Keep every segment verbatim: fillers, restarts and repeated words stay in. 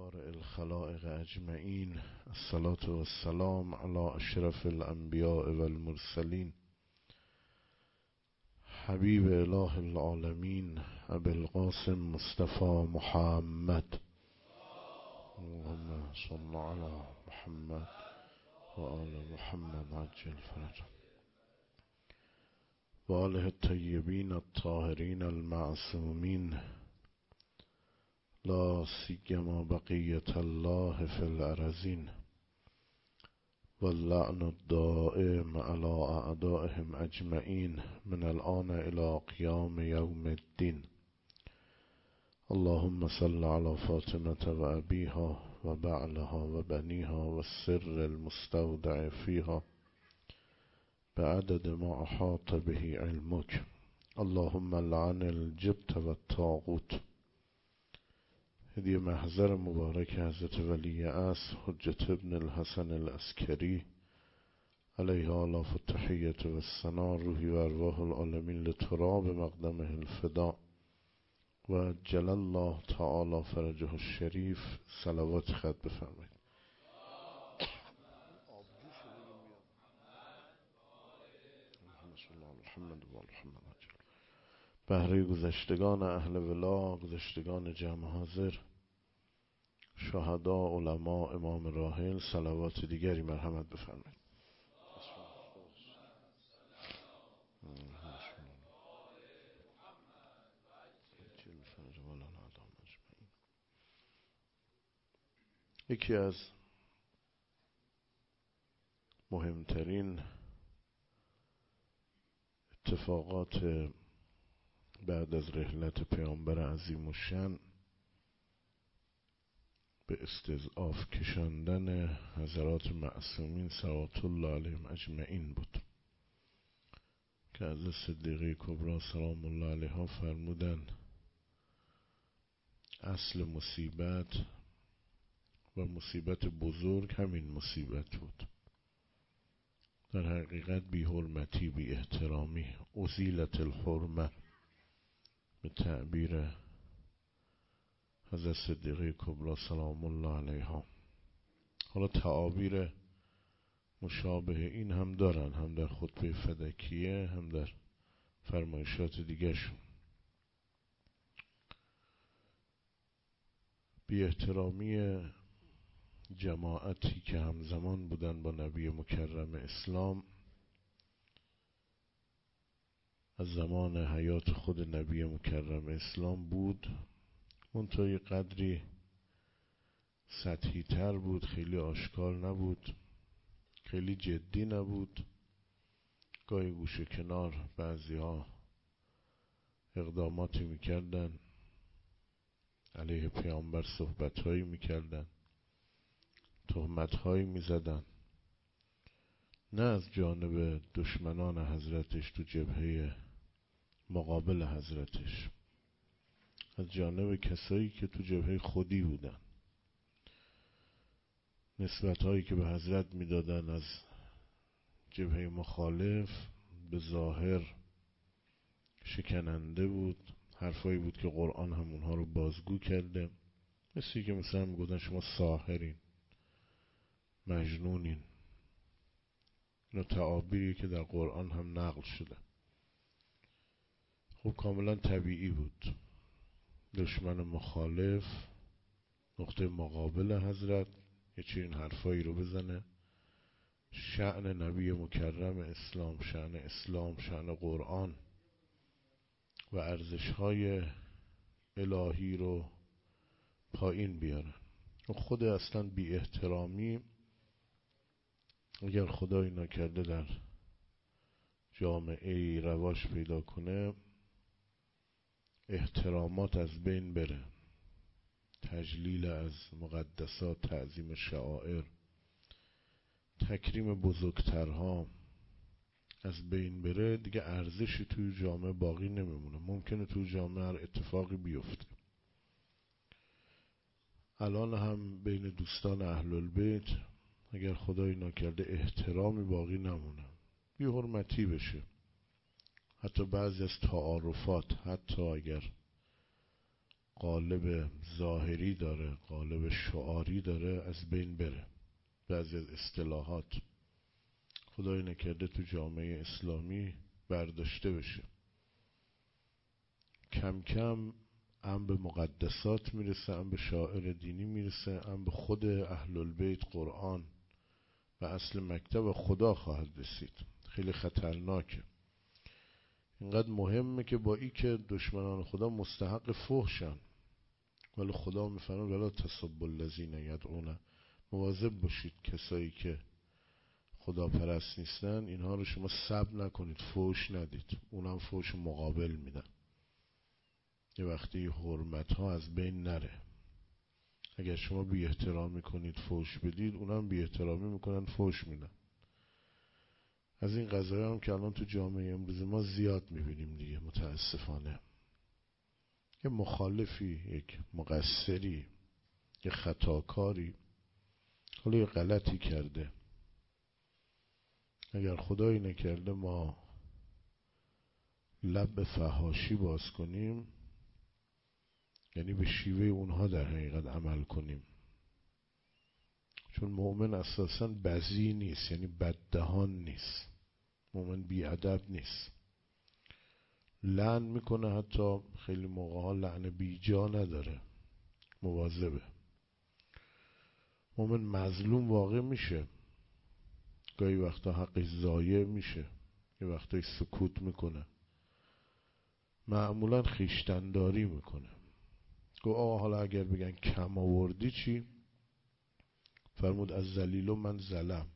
بارئ الخلائق اجمعین، الصلاة والسلام علی اشرف الانبیاء والمرسلین، حبیب اله العالمین ابی القاسم مصطفى محمد. اللهم صل علی محمد و آل محمد عجل فرجهم و آله الطیبین الطاهرین المعصومین، لا سیما بقیة الله فی الارضین واللعن الدائم علی اعدائهم اجمعین من الآن الی قیام یوم الدین. اللهم صل علی فاطمة و ابیها و بعلها و بنیها و السر المستودع فیها بعدد ما احاط به علمک. اللهم لعن الجبت و الطاغوت. هدیه محضر مبارک حضرت ولی عصر حجت ابن الحسن العسکری علیه آلاف التحیة و الثنا، روحی و ارواح العالمین لتراب مقدمه الفدا و جل الله تعالی فرجه الشریف. صلوات خط بفرمایید. بهره گذشتگان اهل ولا، گذشتگان جمع حاضر، شهدا، علما، امام راحل، صلوات دیگری مرحمت بفرمایید. یکی از مهمترین اتفاقات بعد از رحلت پیامبر عظیم الشأن به استضعاف کشاندن حضرات معصومین صلوات الله علیهم اجمعین بود که از صدیقه کبری سلام الله علیها فرمودن اصل مصیبت و مصیبت بزرگ همین مصیبت بود. در حقیقت بی حرمتی، بی احترامی، ازیلت الحرمه به تعبیر حضرت صدیقه کبری سلام الله علیها. حالا تعابیر مشابه این هم دارن، هم در خطبه فدکیه هم در فرمایشات دیگه شون. بی احترامی جماعتی که همزمان بودن با نبی مکرم اسلام از زمان حیات خود نبی مکرم اسلام بود، منتهی قدری سطحی تر بود، خیلی آشکار نبود، خیلی جدی نبود. گاهی گوشه کنار بعضی ها اقداماتی میکردن، علیه پیامبر صحبت هایی میکردن، تهمت هایی میزدن، نه از جانب دشمنان حضرتش تو جبهه مقابل حضرتش، از جانب کسایی که تو جبهه خودی بودن. نسبت هایی که به حضرت میدادن از جبهه مخالف به ظاهر شکننده بود، حرفایی بود که قرآن هم اونها رو بازگو کرده، مثلی که مثلا میگفتن شما ساحرین، مجنونین. اینا تعابیری که در قرآن هم نقل شده. خب کاملا طبیعی بود دشمن مخالف نقطه مقابل حضرت یه چنین حرفایی رو بزنه. شأن نبی مکرم اسلام، شأن اسلام، شأن قرآن و ارزش‌های الهی رو پایین بیارن. خود اصلا بی احترامی اگر خدایی نکرده در جامعه رواج پیدا کنه، احترامات از بین بره، تجلیل از مقدسات، تعظیم شعائر، تکریم بزرگترها از بین بره، دیگه ارزشی توی جامعه باقی نمیمونه. ممکنه توی جامعه هر اتفاقی بیفته. الان هم بین دوستان اهل البیت اگر خدایی نکرده احترامی باقی نمونه، بی حرمتی بشه. حتی بعضی از تعارفات، حتی اگر قالب ظاهری داره، قالب شعاری داره، از بین بره. بعضی از اصطلاحات خدای نکرده تو جامعه اسلامی برداشته بشه. کم کم هم به مقدسات میرسه، هم به شاعر دینی میرسه، هم به خود اهل البیت، قرآن و اصل مکتب خدا خواهد رسید. خیلی خطرناکه. اینقدر مهمه که با ای که دشمنان خدا مستحق فحشن، ولی خدا میفرماید ولا تسبوا الذین یدعون، مواظب باشید کسایی که خدا پرست نیستن اینها رو شما سب نکنید، فحش ندید. اونم فحش مقابل میدن. یه وقتی حرمت ها از بین نره. اگر شما بی احترامی کنید فحش بدید، اونم بی احترامی میکنن فحش میدن. از این قضایا هم که الان تو جامعه امروز ما زیاد میبینیم دیگه، متاسفانه. یه مخالفی، یک مقصری، یه خطاکاری حالا یه غلطی کرده، اگر خدایی نکرده ما لب به فحاشی باز کنیم، یعنی به شیوه اونها در حقیقت عمل کنیم. چون مؤمن اساساً بذی نیست، یعنی بددهان نیست. مؤمن بیادب نیست. لعن میکنه، حتی خیلی موقع ها لعن بیجا نداره، مواظبه. مؤمن مظلوم واقع میشه، گاهی وقتا حقش ضایع میشه، یه وقتایی سکوت میکنه، معمولا خویشتن‌داری میکنه. گو آقا حالا اگر بگن کم آوردی چی؟ فرمود از ذلیل و من ظلم.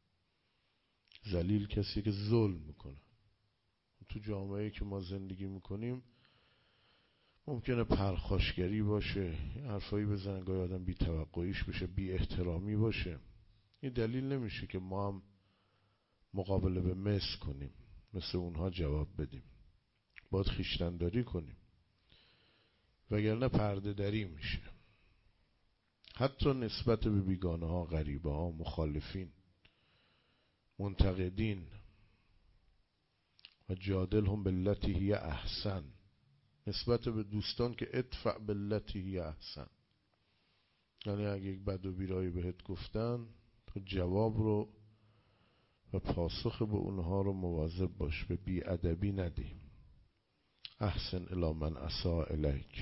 ذلیل کسی که ظلم میکنه. تو جامعه‌ای که ما زندگی میکنیم ممکنه پرخاشگری باشه، حرفایی بزنن گاهی آدم بی توقعیش بشه، بی احترامی باشه. این دلیل نمیشه که ما هم مقابله به مثل کنیم، مثل اونها جواب بدیم. باید خویشتن‌داری کنیم، وگرنه پرده دری میشه. حتی نسبت به بیگانه ها، غریبه ها، مخالفین، منتقدین. و جادل هم باللتی هی احسن، نسبت به دوستان که ادفع باللتی هی احسن، یعنی اگه یک بد و بیرایی بهت گفتن تو جواب رو و پاسخ به اونها رو مواظب باش، به بیادبی ندی. احسن الی من اساء الیک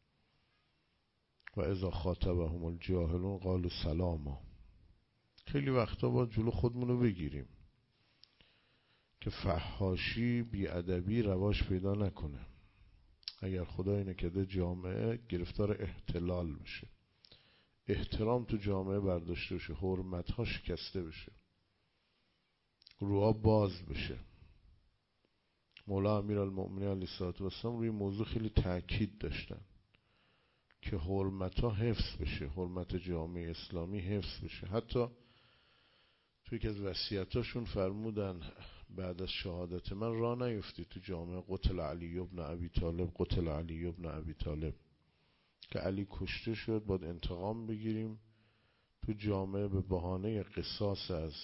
و اذا خاطبهم الجاهلون قالوا سلاما. خیلی وقتا با جلو خودمونو بگیریم که فحاشی، بیادبی رواج پیدا نکنه. اگر خدای نکرده جامعه گرفتار احتلال بشه، احترام تو جامعه برداشته بشه، حرمت‌ها شکسته بشه، روها باز بشه. مولا امیرالمؤمنین علیه الصلوة والسلام روی موضوع خیلی تاکید داشتن که حرمت‌ها حفظ بشه، حرمت جامعه اسلامی حفظ بشه. حتی توی که از وصیتاشون فرمودن بعد از شهادت من راه نیفتید تو جامعه قتل علی ابن ابی طالب، قتل علی ابن ابی طالب، که علی کشته شد باید انتقام بگیریم. تو جامعه به بهانه قصاص از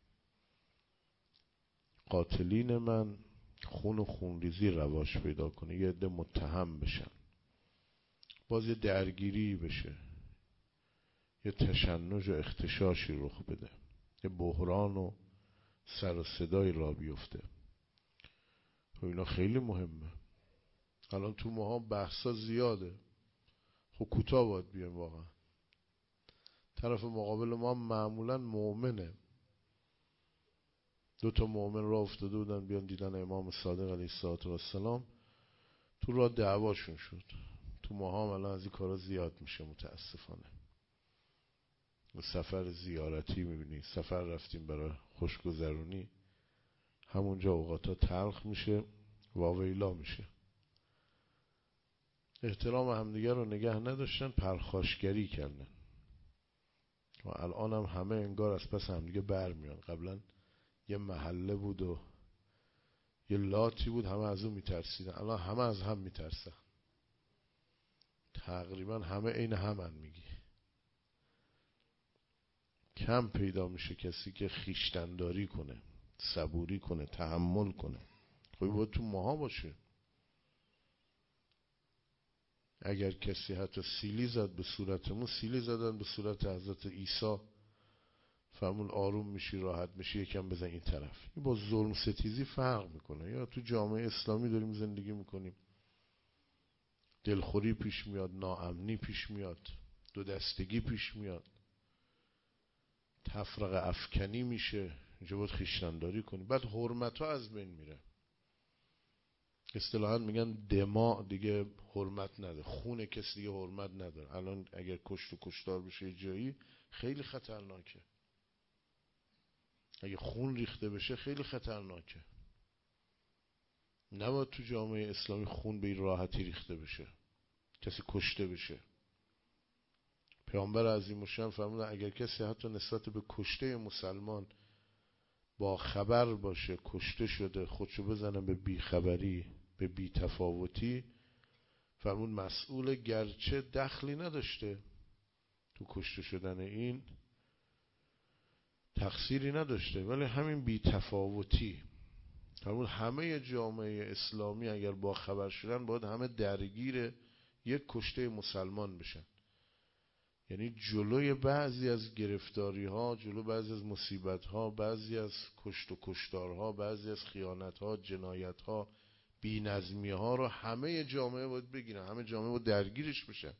قاتلین من خون و خونریزی رواج پیدا کنه، یه عده متهم بشن، باز یه درگیری بشه، یه تشنج و اختشاشی رخ بده، یه بحران و سر و صدای را بیفته. خب اینا خیلی مهمه. الان تو ماها بحثا زیاده، خب کوتاه باید بیایم. واقعا طرف مقابل ما معمولا مؤمنه. دو تا مؤمن را افتاده بودن بیان دیدن امام صادق علیه السلام، تو را دعواشون شد. تو ماها هم الان از این کارا زیاد میشه متاسفانه. سفر زیارتی میبینی، سفر رفتیم برای خوشگذرونی، همونجا اوقاتا تلخ میشه، واویلا میشه. احترام همدیگر رو نگه نداشتن، پرخاشگری کردن و الان هم همه انگار از پس همدیگه بر میان. قبلا یه محله بود و یه لاتی بود، همه از اون میترسیدن، الان همه از هم میترسن. تقریبا همه این همن. میگی کم پیدا میشه کسی که خویشتن‌داری کنه، صبوری کنه، تحمل کنه. خب باید تو ماها باشه. اگر کسی حتی سیلی زد به صورتمون، سیلی زدن به صورت حضرت عیسی، فرمون آروم میشی، راحت میشی، یکم بزن این طرف. این با ظلم ستیزی فرق میکنه. یا تو جامعه اسلامی داریم زندگی میکنیم، دلخوری پیش میاد، ناامنی پیش میاد، دو دستگی پیش میاد، تفرقه افکنی میشه. اینجا باید خویشتن‌داری کنی. بعد حرمت ها از بین میره. اصطلاحاً میگن دماء دیگه حرمت نداره، خون کسی دیگه حرمت نداره. الان اگر کشت و کشتار بشه جایی خیلی خطرناکه، اگه خون ریخته بشه خیلی خطرناکه. نباید تو جامعه اسلامی خون به این راحتی ریخته بشه، کسی کشته بشه. پیامبر عظیم الشأن فرمودن اگر کسی حتی نسبت به کشته مسلمان با خبر باشه، کشته شده، خودشو بزنه به بیخبری، به بی‌تفاوتی، فرمون مسئول گرچه دخلی نداشته تو کشته شدن این، تقصیری نداشته، ولی همین بی‌تفاوتی، فرمون همه جامعه اسلامی اگر با خبر شدن باید همه درگیر یک کشته مسلمان بشن. یعنی جلوی بعضی از گرفتاری ها، جلو بعضی از مصیبت ها، بعضی از کشت و کشتار ها، بعضی از خیانت ها، جنایت ها، بی نظمی ها رو همه جامعه باید بگیرن، همه جامعه باید درگیرش بشن.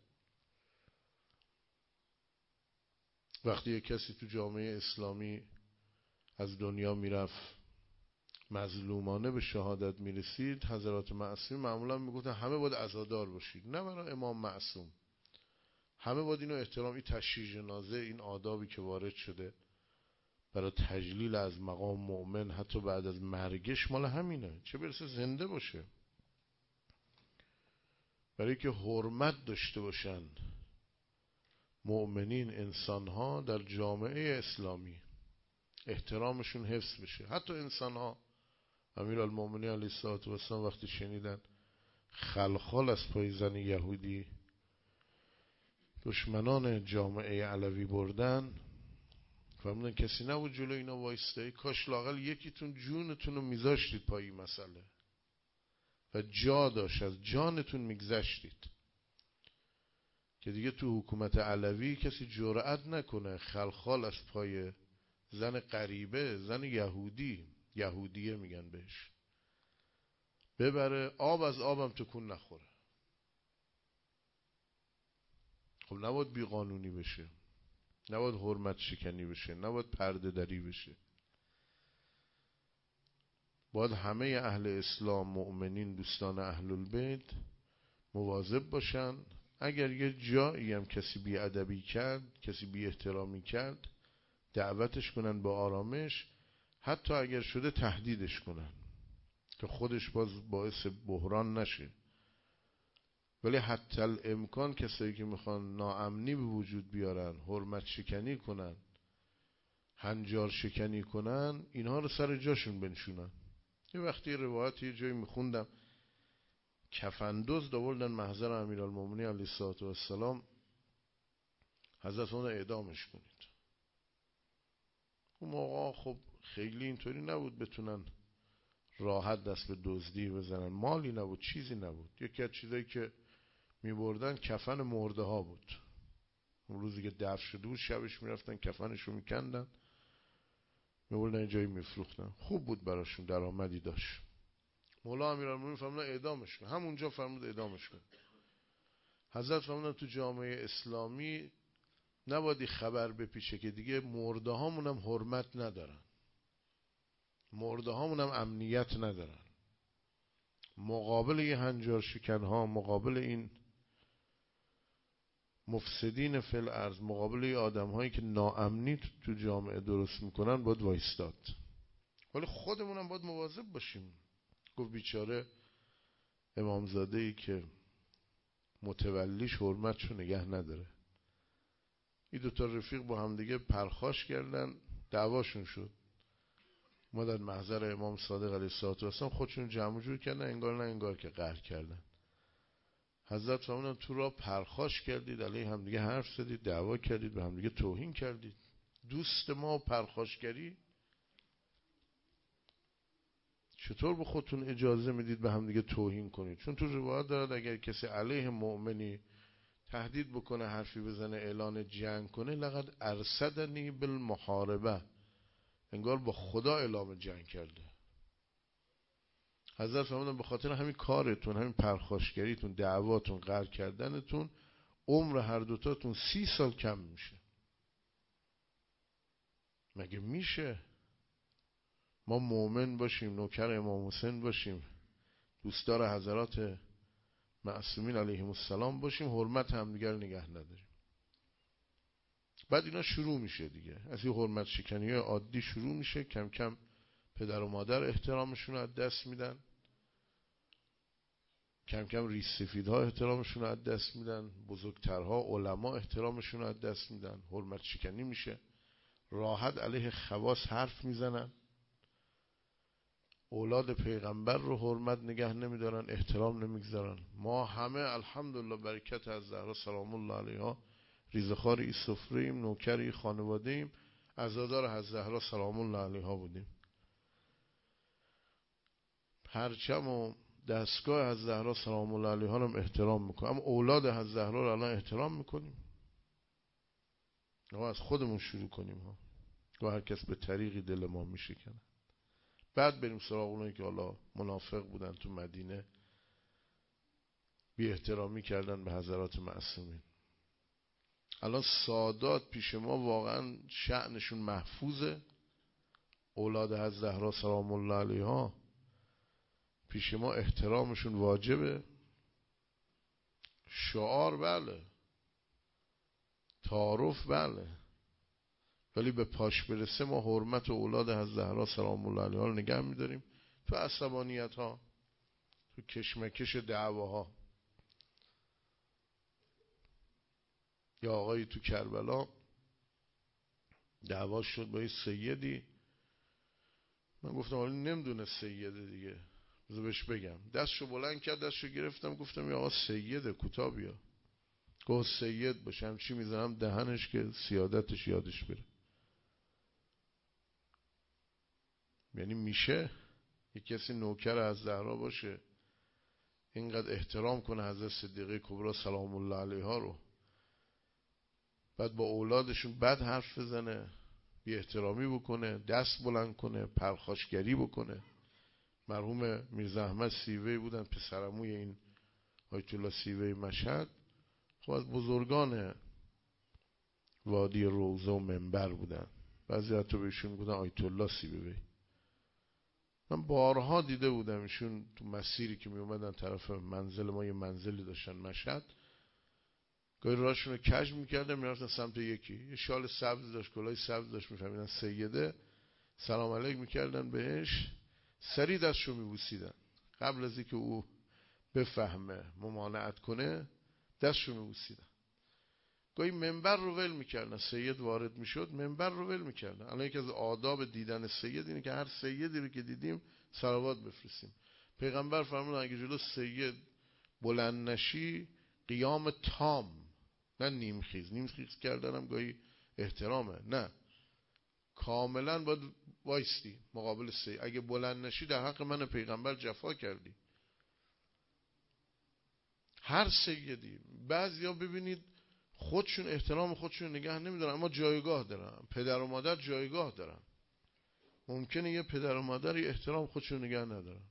وقتی یک کسی تو جامعه اسلامی از دنیا میرفت مظلومانه به شهادت میرسید، حضرات معصوم معمولا میگفتن همه باید عزادار باشید، نه برای امام معصوم، همه باید اینو احترام، این تشییع جنازه، این آدابی که وارد شده برای تجلیل از مقام مؤمن حتی بعد از مرگش مال همینه، چه برسه زنده باشه. برای که حرمت داشته باشن مؤمنین، انسانها در جامعه اسلامی، احترامشون حفظ بشه. حتی انسانها، امیرالمومنین علیه الصلوة و السلام وقتی شنیدن خلخال از پای زن یهودی دشمنان جامعه علوی بردن، فرمودن کسی نبود جلو اینا وایسته، کاش لااقل یکیتون جونتون رو میذاشتید پای این مسئله و جا داشت از جانتون میگذشتید، که دیگه تو حکومت علوی کسی جرأت نکنه خلخال از پای زن غریبه، زن یهودی، یهودیه میگن بهش، ببره، آب از آبم تکون نخوره. خب نباید بی قانونی بشه، نباید حرمت شکنی بشه، نباید پرده دری بشه. باید همه اهل اسلام، مؤمنین، دوستان اهل البیت مواظب باشن. اگر یه جایی هم کسی بی ادبی کرد، کسی بی احترامی کرد، دعوتش کنن با آرامش، حتی اگر شده تهدیدش کنن که خودش باز باعث بحران نشه. ولی حتی الامکان کسایی که میخوان ناامنی به وجود بیارن، حرمت شکنی کنن، هنجار شکنی کنن، اینها رو سر جاشون بنشونن. یه وقتی روایت یه جایی میخوندم، کفندوز دوردن محضر امیرالمومنین علیه الصلوة و السلام، حضرت اون اعدامش کنید. اون موقع خب خیلی اینطوری نبود بتونن راحت دست به دزدی بزنن، مالی نبود، چیزی نبود. یکی از چیزایی که میبردن کفن مرده ها بود. اون روزی که دفن شده بود شبش میرفتن کفنش رو میکندن، میبردن جایی میفروختن. خوب بود براشون، درآمدی داشت. مولا امیرالمومنین فرمودن اعدامش کن، همونجا فرمود اعدامش کن. حضرت فرمودن تو جامعه اسلامی نباید خبر بپیچه که دیگه مرده هامون هم حرمت ندارن، مرده هامون هم امنیت ندارن. مقابل این هنجار شکن ها، مقابل این مفسدین فی الارض، مقابل این آدم هایی که ناامنی تو جامعه درست میکنن باید وایستاد. ولی خودمون هم باید مواظب باشیم. گفت بیچاره امامزاده ای که متولیش حرمتشو نگه نداره. این دوتا رفیق با هم دیگه پرخاش کردن، دعواشون شد. ما در محضر امام صادق علیه الصلوة و السلام خودشون جمع جور کردن، انگار نه انگار که قهر کردن. حضرت فرمودن تو را پرخاش کردید، علیه هم دیگه حرف زدید، دعوا کردید، به هم دیگه توهین کردید. دوست ما پرخاشگری چطور به خودتون اجازه میدید به هم دیگه توهین کنید؟ چون تو روایت دارد اگر کسی علیه مؤمنی تهدید بکنه، حرفی بزنه، اعلان جنگ کنه، لقد ارصدنی بالمحاربه، انگار با خدا اعلام جنگ کرده. حضرت فرمودن به خاطر همین کارتون، همین پرخاشگریتون، دعواتون، قهر کردنتون، عمر هر دوتاتون سی سال کم میشه. مگه میشه ما مؤمن باشیم، نوکر امام حسین باشیم، دوستدار حضرات معصومین علیهم السلام باشیم، حرمت همدیگر نگه نداریم؟ بعد اینا شروع میشه دیگه، از این حرمت شکنی های عادی شروع میشه. کم کم پدر و مادر احترامشون رو از دست میدن، کم کم ریش سفیدها احترامشون رو از دست میدن، بزرگترها علما احترامشون رو از دست میدن، حرمت شکنی میشه، راحت علیه خواص حرف میزنن، اولاد پیغمبر رو حرمت نگه نمیدارن، احترام نمیگذارن. ما همه الحمدلله برکت از زهرا سلام الله علیها ریزخوار این سفره ایم، نوکر این خانواده ایم، عزادار از زهرا سلام الله علیها بودیم. پرچم و دستگاه از زهرا سلام الله علیها رو احترام میکنیم، اما اولاد از زهرا رو الان احترام میکنیم؟ ما از خودمون شروع کنیم ها، که هر کس به طریقی دل ما میشکنه. بعد بریم سراغ اونایی که حالا منافق بودن تو مدینه، بی احترامی کردن به حضرات معصومین. الان سادات پیش ما واقعا شأنشون محفوظه، اولاد از زهرا سلام الله علیها پیش ما احترامشون واجبه. شعار بله، تعارف بله، ولی به پاش برسه ما حرمت اولاد از زهرا سلام الله علیها رو نگه میداریم. تو عصبانیت ها، تو کشمکش دعواها. یا آقایی تو کربلا دعوا شد با یه سیدی، من گفتم حالا نمیدونه سیده دیگه، بذار بهش بگم. دستشو بلند کرد، دستشو گرفتم، گفتم یا آقا سیده، کوتاه بیا. گفت سید باشه، همچی میزنم دهنش که سیادتش یادش بره. یعنی میشه یک کسی نوکر از زهرا باشه، اینقدر احترام کنه حضرت صدیقه کبرا سلام الله علیها رو، بعد با اولادشون بد حرف بزنه، بی احترامی بکنه، دست بلند کنه، پرخاشگری بکنه؟ مرحوم میرزا احمد سیوی بودن، پسرعموی این آیت الله سیوی مشهد، خب از بزرگان وادی روضه و منبر بودن، بعضی حتی بهشون بودن آیت الله سیوی. من بارها دیده بودم ایشون تو مسیری که می اومدن طرف منزل ما، یه منزلی داشتن مشهد، گاهی راهشون رو کج میکردن میرفتن سمت یکی، یه شال سبز داشت، کلاه سبز داشت، میفهمیدن سیده، سلام علیک میکردن بهش، سری دستشو میبوسیدن، قبل از اینکه او بفهمه ممانعت کنه دستشو میبوسیدن. گاهی منبر رو ول میکردن، سید وارد میشد منبر رو ول میکردن. الان یکی از آداب دیدن سید اینه که هر سیدی رو که دیدیم صلوات بفرستیم. پیغمبر فرمودن اگه جلو سید بلند نشی قیام تام، نه نیمخیز. نیمخیز کردن هم گاهی احترامه، نه، کاملا باید وایستی مقابل سید. اگه بلند نشی در حق من پیغمبر جفا کردی. هر سیدی. بعضیا ببینید خودشون احترام خودشون نگه نمیدارن، اما جایگاه دارن. پدر و مادر جایگاه دارن. ممکنه یه پدر و مادری احترام خودشون نگه ندارن.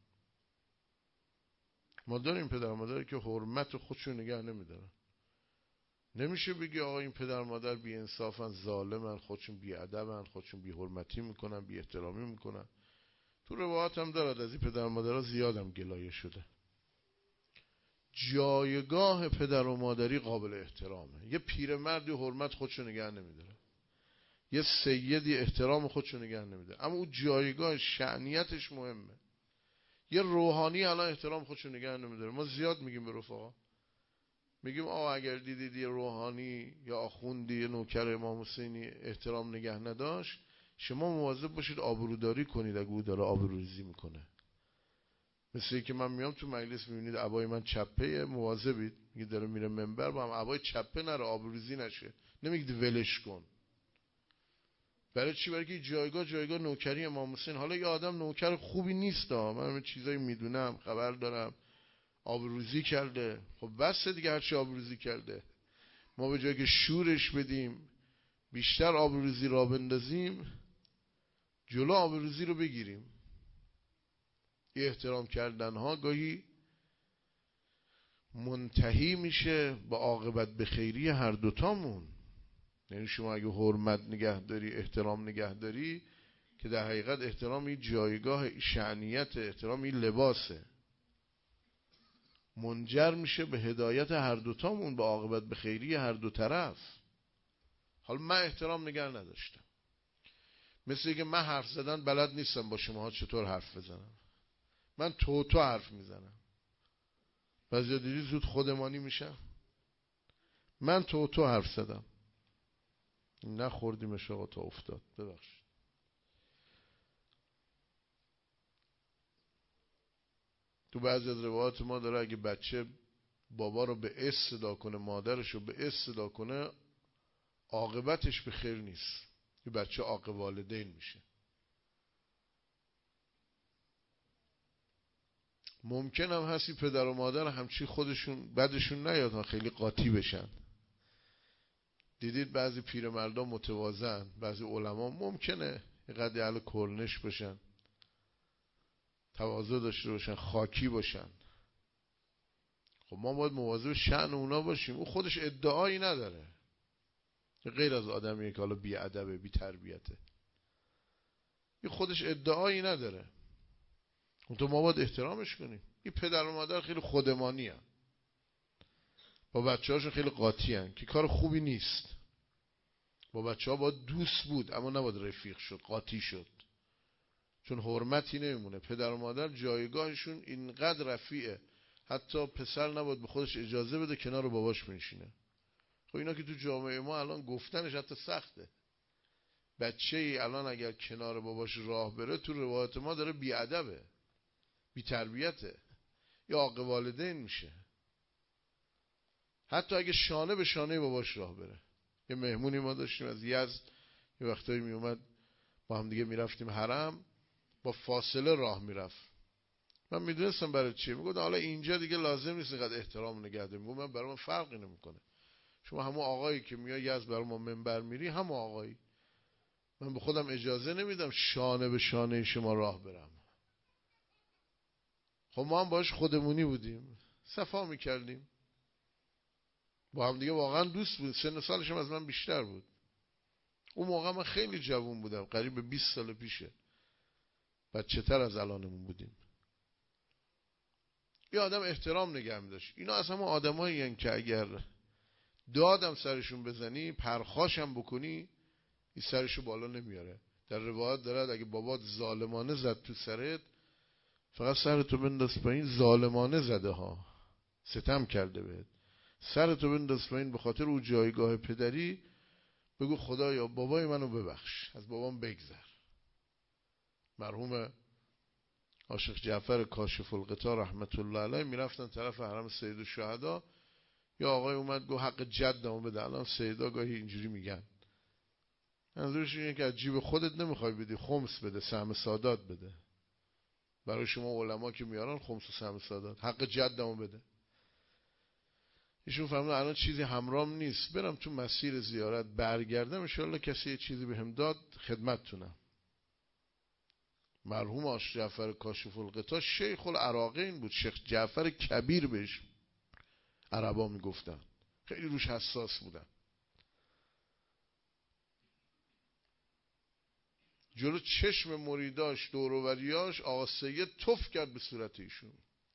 ما داریم پدر و مادری که حرمت خودشون نگه نمیدارن. نمیشه بگی آقا این پدر و مادر بی انصافن، ظالمن، خودشون بی ادبن، خودشون بی حرمتی میکنن، بی احترامی میکنن. تو روایات هم دارد از این پدر و مادرها زیادم گلایه شده. جایگاه پدر و مادری قابل احترامه. یه پیرمردی حرمت خودشو نگه نمیداره، یه سیدی احترام خودشو نگه نمیداره، اما اون جایگاه شأنیتش مهمه. یه روحانی الان احترام خودشو نگه نمیداره. ما زیاد میگیم به رفقا، میگیم آقا اگر دیدید یه روحانی یا آخوندی یا نوکر امام حسینی احترام نگه نداشت، شما مواظب باشید آبروداری کنید اگه او داره آبروریزی میکنه. مثل این که من میام تو مجلس میبینید عبای من چپه، مواظبید، میگه داره میره منبر با هم عبای چپه نره، آبروریزی نشه. نمیگید ولش کن. برای چی؟ برای که جایگاه جایگاه نوکری امام حسین. حالا یه آدم نوکر خوبی نیست ها، من همه چیزایی میدونم، خبر دارم، آبروزی کرده. خب بس دیگه، هرچی آبروزی کرده ما به جای که شورش بدیم بیشتر آبروزی را بندازیم، جلو آبروزی رو بگیریم. یه احترام کردن ها گاهی منتهی میشه با عاقبت به خیری هر دوتامون. یعنی شما اگه حرمت نگهداری، احترام نگهداری، که در حقیقت احترام این جایگاه شأنیت، احترام این لباسه، منجر میشه به هدایت هر دوتامون، به عاقبت به خیری هر دو طرف. حالا من احترام نگه نداشتم، مثل اینکه من حرف زدن بلد نیستم با شماها چطور حرف بزنم، من تو تو حرف میزنم، بعضی دیدی زود خودمانی میشم. من تو تو حرف زدم، نخوردیمش آقا تا افتاد، ببخشید. تو بعضی از روایات ما داره اگه بچه بابا رو به اس صدا کنه، مادرش رو به اس صدا کنه، عاقبتش به خیر نیست، یه بچه عاق والدین میشه. ممکن هم هستی پدر و مادر همچی خودشون بدشون نیاد خیلی قاطی بشن. دیدید بعضی پیرمردا متواضعن، بعضی علما ممکنه اینقدر اهل کرنش باشن، تواضع داشته باشن، خاکی باشن. خب ما باید مواظب شأن اونا باشیم. او خودش ادعایی نداره، غیر از آدمیه که حالا بی ادبه، بی تربیته، این خودش ادعایی نداره، اون تو ما باید احترامش کنیم. این پدر و مادر خیلی خودمانی هن، با بچه هاشون خیلی قاطی هن، که کار خوبی نیست. با بچه ها باید دوست بود اما نباید رفیق شد، قاطی شد، چون حرمتی نمیمونه. پدر و مادر جایگاهشون اینقدر رفیعه، حتی پسر نباید به خودش اجازه بده کنار باباش بنشینه. خب اینا که تو جامعه ما الان گفتنش حتی سخته. بچه ای الان اگر کنار باباش راه بره، تو روایت ما داره بی ادبه، بی تربیته، یا عاق والدین میشه. حتی اگه شانه به شانه باباش راه بره. یه مهمونی ما داشتیم از یزد، یه وقتایی می اومد با هم دیگه میرفتیم حرم، با فاصله راه میرفت. من میدونستم برای چیه، میگفت حالا اینجا دیگه لازم نیست اینقدر احترام نگه داریم. میگم من برای من فرقی نمیکنه، شما همون آقایی که میای یزد برای ما منبر میری، همون آقایی، من به خودم اجازه نمیدم شانه به شانه شما راه برم. خب ما هم باش خودمونی بودیم، صفا میکردیم با هم دیگه، واقعا دوست بود. سن سالش هم از من بیشتر بود. اون موقع من خیلی جوان بودم، قریب به بیست سال پیشه، بچه تر از الانمون بودیم. یه آدم احترام نگه می‌داشت. اینا از همون آدمایی هستن که اگر دادم سرشون بزنی، پرخاشم بکنی، این سرشو بالا نمیاره. در روایت دارد اگه بابات ظالمانه زد تو سرت، فقط سرتو بنداز پایین، ظالمانه زده ها، ستم کرده بهت، سرتو بنداز پایین به خاطر او جایگاه پدری، بگو خدایا بابای منو ببخش، از بابام بگذر. مرحوم عاشق جعفر کاشف الغطا رحمت الله علیه میرفتن طرف حرم سید الشهدا، یا آقای اومد گفت حق جدمو بده. الان سیدا گاهی اینجوری میگن، منظورش اینه که از جیب خودت نمیخوای بدی، خمس بده، سهم سادات بده. برای شما علما که میارن خمس و سهم سادات، حق جدمو بده. ایشون فهمیدن الان چیزی همرام نیست، برم تو مسیر زیارت، برگردم ان شاء الله کسی یه چیزی بهم داد خدمتتونم. مرحوم عاشق جعفر کاشف الغطا شیخ العراقین بود، شیخ جعفر کبیر بهش عربا میگفتن، خیلی روش حساس بودن. جلو چشم مریداش دوروبریاش آقا سید تف کرد به صورت ایشون.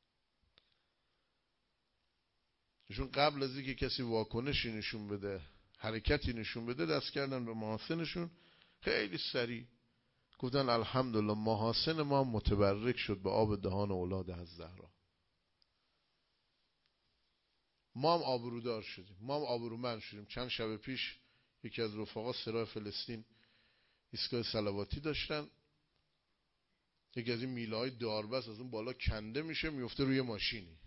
ایشون قبل از اینکه کسی واکنشی نشون بده، حرکتی نشون بده، دست کردن به محاسنشون، خیلی سریع گفتن الحمدلله محاسن ما متبرک شد به آب دهان اولاد از زهرا. ما هم آبرودار شدیم، ما هم آبرومند شدیم. چند شب پیش یکی از رفقا سراح فلسطین ایستگاه صلواتی داشتن، یکی از این میله های داربست از اون بالا کنده میشه، میفته روی ماشینی.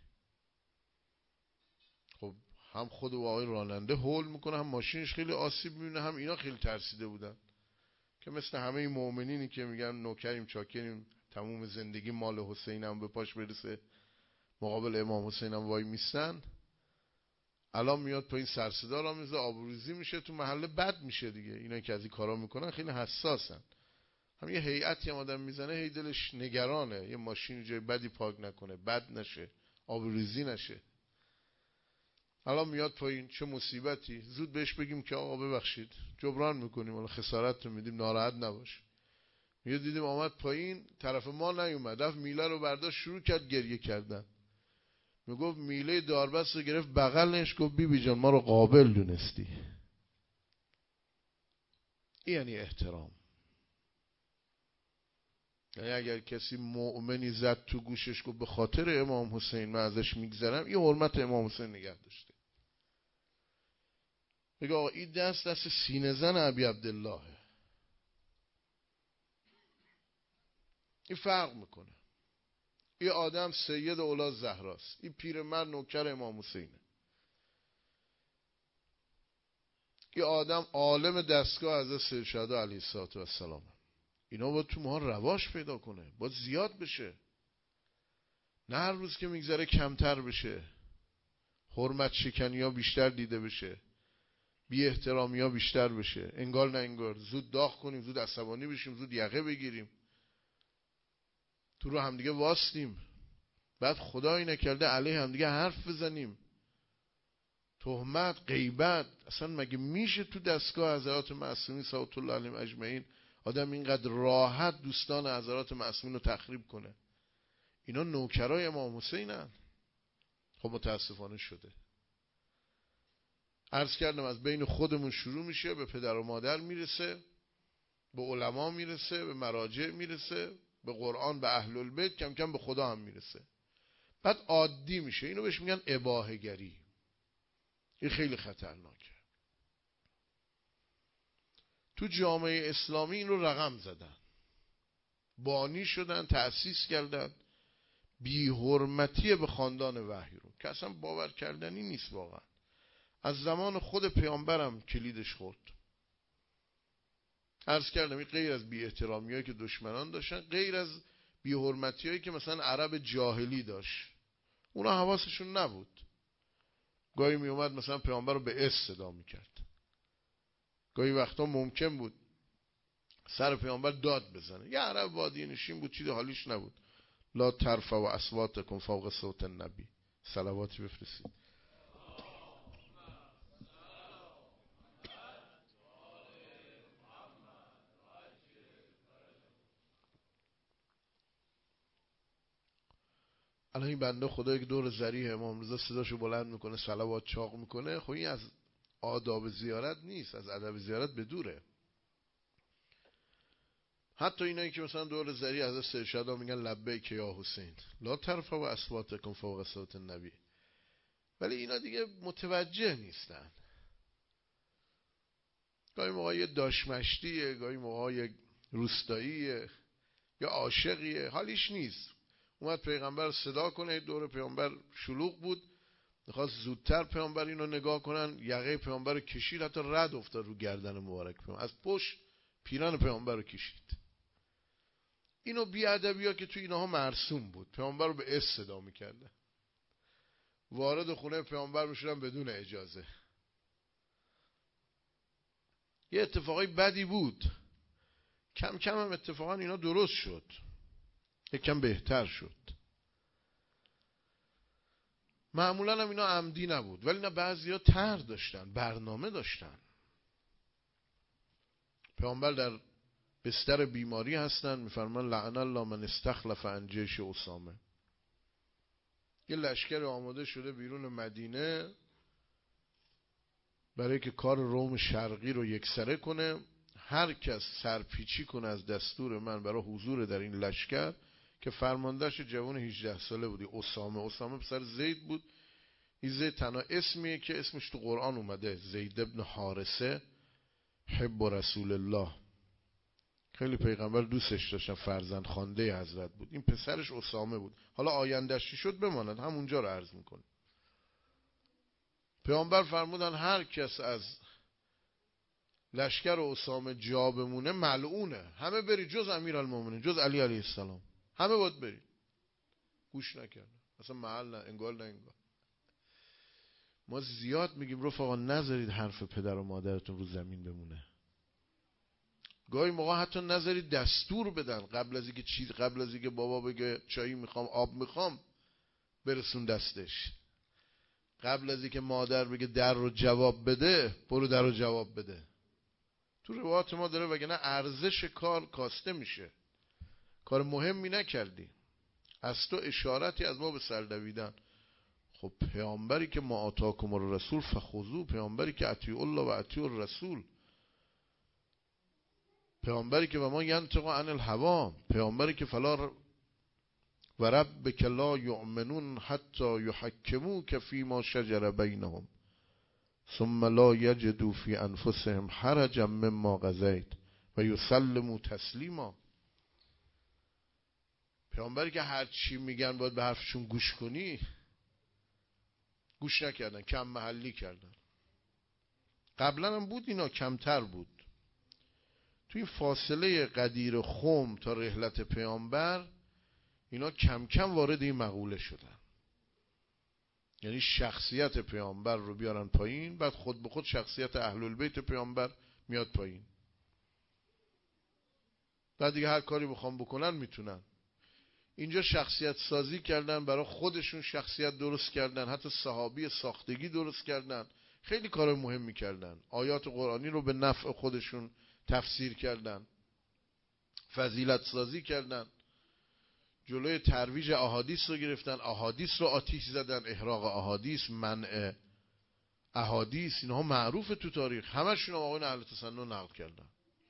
خب هم خود آقای راننده هول میکنه، هم ماشینش خیلی آسیب میبینه، هم اینا خیلی ترسیده بودن. که مثل همه مؤمنینی که میگن نوکریم چاکریم تموم زندگی مال حسینم به پاش برسه، مقابل امام حسینم وای میستن، الان میاد پایین سر صدا را میزه، آبروریزی میشه، تو محله بد میشه دیگه. اینا که از این کارا میکنن خیلی حساسن. هم یه هیئتی هم آدم میزنه هی دلش نگرانه یه ماشین جای بدی پارک نکنه، بد نشه، آبروریزی نشه. الان میاد پایین چه مصیبتی، زود بهش بگیم که آقا ببخشید جبران میکنیم، ولی خسارت رو میدیم، ناراحت نباش. یه دیدیم آمد پایین طرف ما نیومد، رفت میله رو برداشت شروع کرد گریه کردن. میگفت میله داربست رو گرفت بغلش، گفت بی بی جان ما رو قابل دونستی. این یعنی احترام. یعنی اگر کسی مؤمنی زد تو گوشش گفت به خاطر امام حسین من ازش میگذرم، این حرمت امام حسین نگه داشته. بگه آقا این دست دست سینه زن ابی عبدالله، این فرق میکنه. این آدم سید اولاد زهراست، این پیرمرد نوکر امام حسینه، این آدم عالم دستگاه حضرت سید الشهدا علیه السلام. اینا باید تو ما رواج پیدا کنه، باید زیاد بشه، نه هر روز که میگذره کمتر بشه، حرمت شکنی ها بیشتر دیده بشه، بی احترامی ها بیشتر بشه، انگار نه انگار، زود داغ کنیم، زود عصبانی بشیم، زود یقه بگیریم، تو رو همدیگه واستیم، بعد خدایی نکرده علیه همدیگه حرف بزنیم، تهمت، غیبت. اصلا مگه میشه تو دستگاه حضرات معصومین صلوات الله علیهم اجمعین آدم اینقدر راحت دوستان حضرات معصومین رو تخریب کنه؟ اینا نوکرای امام حسینن. خب متاسفانه شده. عرض کردم از بین خودمون شروع میشه، به پدر و مادر میرسه، به علما میرسه، به مراجع میرسه، به قرآن، به اهل البیت، کم کم به خدا هم میرسه. بعد عادی میشه. اینو بهش میگن اباحه گری. این خیلی خطرناکه. تو جامعه اسلامی این رو رقم زدن، بانی شدن، تأسیس کردن. بی حرمتی به خاندان وحی رو که اصلا باور کردنی نیست واقعا. از زمان خود پیامبرم کلیدش خورد. عرض کردم این غیر از بی احترامی هایی که دشمنان داشتن، غیر از بی حرمتی هایی که مثلا عرب جاهلی داشت، اونا حواسشون نبود. گاهی می اومد مثلا پیامبر رو به اس صدا میکرد، گاهی وقتا ممکن بود سر پیامبر داد بزنه. یه عرب وادی نشین بود، چیزی حالیش نبود. لا ترفع و اصواتکم فوق صوت النبی. صلواتی بفرستید. الان این بنده خدایی که دور ذریح امام رضا صداشو بلند میکنه، صلوات چاق میکنه، خب این از آداب زیارت نیست، از ادب زیارت به دوره. حتی اینایی که مثلا دور ذریح حضرت سید الشهدا میگن لبیک یا حسین، لا ترفع و اصواتکم فوق صوت النبی، ولی اینا دیگه متوجه نیستن. گاهی موقع یه داشمشتیه، گاهی موقع یه روستاییه یا عاشقیه، حالیش نیست. اومد پیغمبر رو صدا کنه، دور پیغمبر شلوغ بود، میخواست زودتر پیغمبر اینو نگاه کنن، یقه پیغمبر رو کشید، حتی رد افتاد رو گردن مبارک پیغمبر، از پشت پیرن پیغمبر رو کشید. اینو بی‌ادبی‌ها که تو اینها مرسوم بود، پیغمبر رو به اس صدا میکردن، وارد خونه پیغمبر میشدن بدون اجازه. یه اتفاقی بدی بود. کم کم هم اتفاقا اینا درست شد، یکم بهتر شد. معمولا هم اینا عمدی نبود، ولی نه بعضی ها طرح داشتن، برنامه داشتن. پیامبر در بستر بیماری هستن، میفرمان لعن الله من استخلف عن جیش اسامه. یه لشکر آماده شده بیرون مدینه برای که کار روم شرقی رو یکسره کنه. هر کس سرپیچی کنه از دستور من برای حضور در این لشکر، که فرماندهش جوان هجده ساله بودی، اسامه. اسامه پسر زید بود. این زید تنها اسمیه که اسمش تو قرآن اومده، زید ابن حارثه حب رسول الله. خیلی پیغمبر دوستش داشتن، فرزند خوانده حضرت بود. این پسرش اسامه بود. حالا آیندهش چی شد بماند، همونجا رو عرض میکنه. پیغمبر فرمودن هر کس از لشکر اسامه جا بمونه ملعونه، همه بری جز امیرالمومنین، جز علی علیه السلام، همه باید بری. گوش نکردن، اصلا محل نه، انگار نه انگار. ما زیاد میگیم رفقا نذارید حرف پدر و مادرتون رو زمین بمونه. گاهی موقع حتی نذارید دستور بدن قبل از اینکه چیز قبل از اینکه بابا بگه چایی میخوام آب میخوام برسون دستش، قبل از اینکه مادر بگه در رو جواب بده برو در رو جواب بده. تو روایات ما داره، وگرنه ارزش کار کاسته میشه، کار مهمی نکردی، از تو اشارتی از ما به سر دویدن. خب پیامبری که ما آتاکم الرسول فخذوه، پیامبری که اطیعوا الله و اطیعوا الرسول، پیامبری که و ما ینطق عن الهوا، پیامبری که فلا و ربک لا یؤمنون حتی یحکموک فیما شجر بینهم ثم لا یجدوا فی انفسهم حرجا مما قضیت و یسلموا تسلیما. پیامبری که هر چی میگن باید به حرفشون گوش کنی، گوش نکردن، کم محلی کردن. قبلا هم بود، اینا کمتر بود. توی فاصله قدیر خم تا رحلت پیامبر اینا کم کم وارد این مقوله شدن، یعنی شخصیت پیامبر رو بیارن پایین، بعد خود به خود شخصیت اهل البیت پیامبر میاد پایین، بعد دیگه هر کاری بخوام بکنن میتونن. اینجا شخصیت سازی کردن، برای خودشون شخصیت درست کردن، حتی صحابی ساختگی درست کردن، خیلی کار مهمی کردن، آیات قرآنی رو به نفع خودشون تفسیر کردن، فضیلت سازی کردن، جلوی ترویج احادیث رو گرفتن، احادیث رو آتیش زدن، احراق احادیث، منع احادیث، اینها معروفه تو تاریخ، همشون هم آقایون اهل تسنن نقل کردن.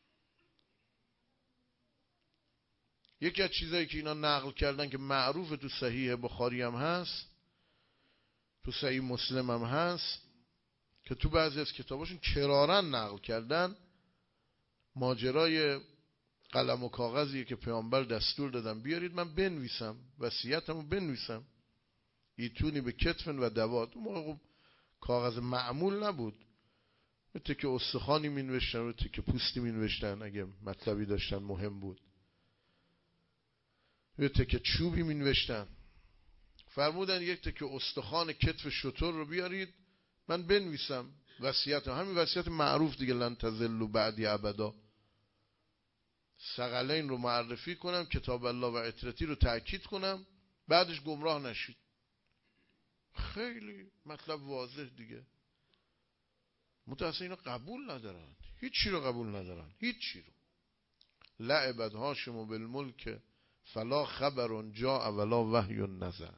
یکی از چیزایی که اینا نقل کردن که معروفه تو صحیح بخاری هم هست، تو صحیح مسلم هم هست، که تو بعضی از کتاباشون کرارن نقل کردن، ماجرای قلم و کاغذیه که پیامبر دستور دادن بیارید من بنویسم، وصیتمو بنویسم، ایتونی به کتفن و دوات. اون موقع کاغذ معمول نبود، یه تکه استخوانی می نوشتن و تکه پوستی می نوشتن اگه مطلبی داشتن مهم بود، یه تکه چوبی می نوشتن. فرمودن یک تکه استخوان کتف شتر رو بیارید من بنویسم وصیتم، همین وصیت معروف دیگه، لن تضلوا بعدی ابدا. ثقلین رو معرفی کنم، کتاب الله و عترتی رو تأکید کنم، بعدش گمراه نشید. خیلی مطلب واضح دیگه. متأسفانه اینا قبول ندارن، هیچی رو قبول ندارن، هیچی رو. لعبت هاشم بالملک فلا خبر جاء ولا وحی نزل.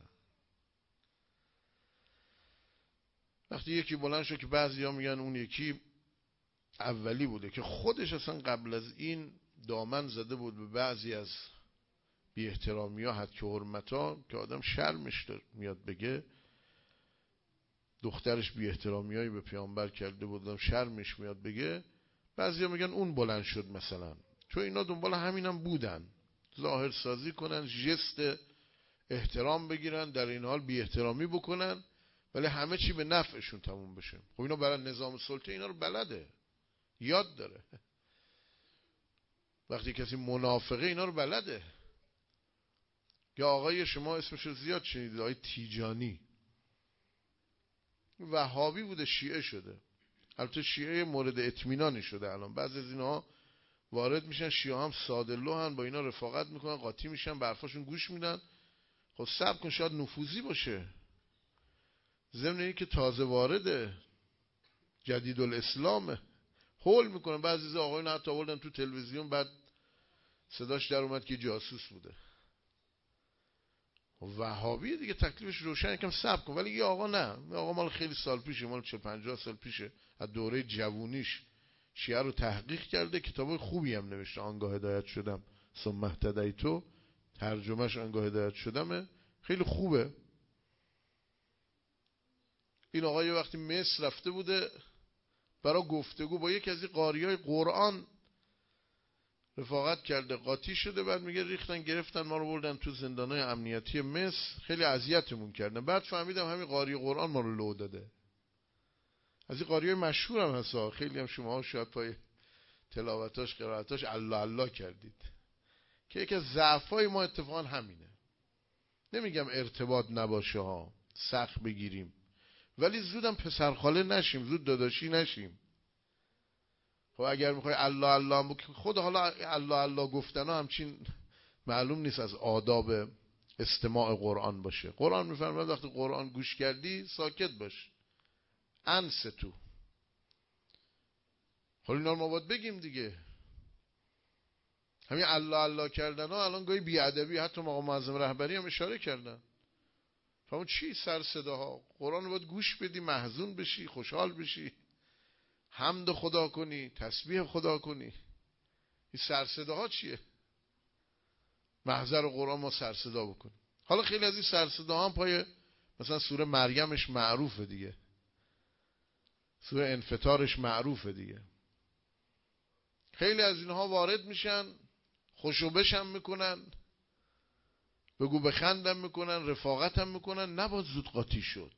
وقتی یکی بلند شد که بعضیا میگن اون یکی اولی بوده که خودش اصلا قبل از این دامن زده بود به بعضی از بی احترامی ها، حد که حرمت ها، که آدم شرمش میاد بگه، دخترش بی احترامی هایی به پیامبر کرده بود، آدم شرمش میاد بگه. بعضی ها میگن اون بلند شد مثلا، چون اینا دنبال همینم بودن، ظاهر سازی کنن، ژست احترام بگیرن، در این حال بی احترامی بکنن، ولی همه چی به نفعشون تموم بشه. خب اینا برای نظام سلطه اینا رو بلده، یاد داره. وقتی کسی منافقه اینا رو بلده. یا آقای شما اسمش رو زیاد شنیدید، آقای تیجانی، وهابی بوده شیعه شده، البته شیعه مورد اطمینانی شده الان. بعضی از اینها وارد میشن، شیعه هم ساده لوحن، با اینا رفاقت میکنن، قاطی میشن، به حرفاشون گوش میدن. خب صبر کن شاید نفوذی باشه، ضمن اینکه که تازه وارده، جدید الاسلامه، هول میکنن. بعضی از آقایون حتی آوردن تو تلویزیون، بعد صداش در اومد که جاسوس بوده. وهابی دیگه تکلیفش روشن، یکم صبر کن. ولی یه آقا نه، یه آقا مال خیلی سال پیشه، مال چهل پنجاه سال پیشه، از دوره جوونیش شیعه رو تحقیق کرده، کتابای خوبی هم نوشته. آنگاه هدایت شدم ثم اهتدیت، ترجمهش آنگاه هدایت شدمه، خیلی خوبه. این آقا یه وقتی مصر رفته بوده برای گفتگو با یکی از این قاریای قرآن، رفاقت کرده، قاطی شده. بعد میگه ریختن گرفتن ما رو بردن تو زندانهای امنیتی مصر، خیلی اذیتمون کردن. بعد فهمیدم همین قاری قرآن ما رو لو داده. از این قاریای مشهور هم هست، خیلی هم شما ها شاید پای تلاوتاش قرائتاش الله الله کردید، که یکی از ضعفای ما اتفاقا همینه. نمیگم ارتباط نباشه ها، سخت بگیریم، ولی زودم پسرخاله نشیم، زود داداشی نشیم. خب اگر میخوای الله الله بکنی، خود حالا الله الله گفتن ها همچین معلوم نیست از آداب استماع قرآن باشه. قرآن میفرماید وقتی قرآن گوش کردی ساکت باش، انصتو. حالا اینا رو ما باید بگیم دیگه. همین الله الله کردن ها الان گاهی بیادبی، حتی آقا معظم رهبری هم اشاره کردن. فهمون چی سر صداها؟ قرآن رو باید گوش بدی، محزون بشی، خوشحال بشی، حمد خدا کنی، تسبیح خدا کنی. این سر صداها چیه؟ محضر قرآن ما سر صدا بکنیم. حالا خیلی از این سر صداها هم پای مثلا سوره مریمش معروفه دیگه، سوره انفطارش معروفه دیگه. خیلی از اینها وارد میشن، خوشو بشم میکنن، بگو بخندم میکنن، رفاقتم میکنن. نباید زود قاطی شد.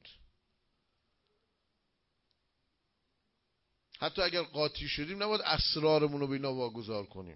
حتی اگر قاطی شدیم نباید اسرارمون رو به اینا واگذار کنیم.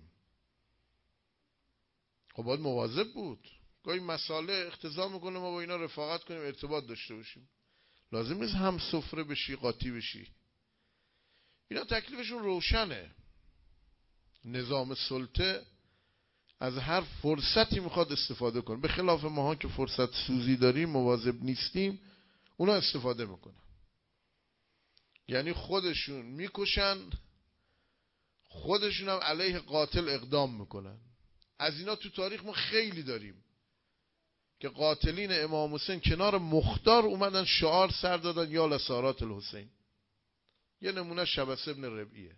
خب باید مواظب بود. گاهی مسئله اقتضا میکنه ما با اینا رفاقت کنیم، ارتباط داشته باشیم. لازم نیست هم سفره بشی، قاطی بشی. اینا تکلیفشون روشنه. نظام سلطه از هر فرصتی میخواد استفاده کنه، به خلاف ماها که فرصت سوزی داریم، مواظب نیستیم، اونا استفاده میکنن. یعنی خودشون میکشن، خودشون هم علیه قاتل اقدام میکنن. از اینا تو تاریخ ما خیلی داریم که قاتلین امام حسین کنار مختار اومدن شعار سر دادن یا لسارات الحسین. یه نمونه شبس ابن ربیعه.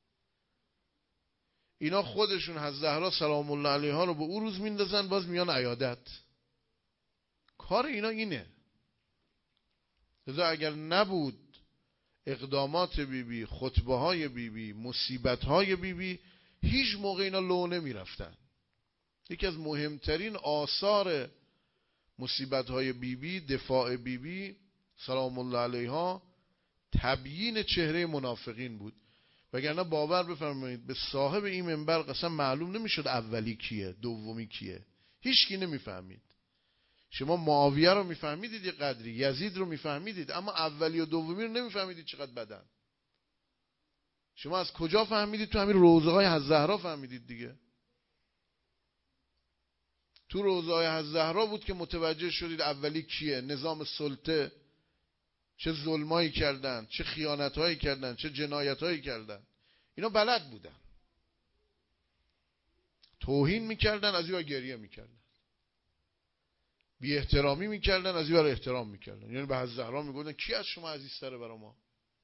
اینا خودشون از زهرا سلام الله علیها رو به او روز میندازن، باز میان عیادت. کار اینا اینه. لذا اگر نبود اقدامات بیبی بی، خطبه های بیبی بی، مصیبت های بیبی بی، هیچ موقع اینا لو نمی رفتن. یکی از مهمترین آثار مصیبت های بیبی بی، دفاع بیبی بی سلام الله علیها، تبیین چهره منافقین بود. وگرنه باور بفرمایید به صاحب این منبر قسم معلوم نمیشد اولی کیه، دومی کیه. هیچ کی نمیفهمید. شما معاویه رو میفهمیدید یه قدری، یزید رو میفهمیدید، اما اولی و دومی رو نمیفهمیدید چقدر بدن. شما از کجا فهمیدید؟ تو همین روضه های الزهرا فهمیدید دیگه. تو روضه های الزهرا بود که متوجه شدید اولی کیه، نظام سلطه چه ظلمایی کردن، چه خیانتایی کردن، چه جنایتایی کردن. اینا بلد بودن. توهین میکردن، از این ور گریه میکردن. بی احترامی میکردن، از این ور احترام میکردن. یعنی به الزهرا میگفتن کی از شما عزیزتره برا ما؟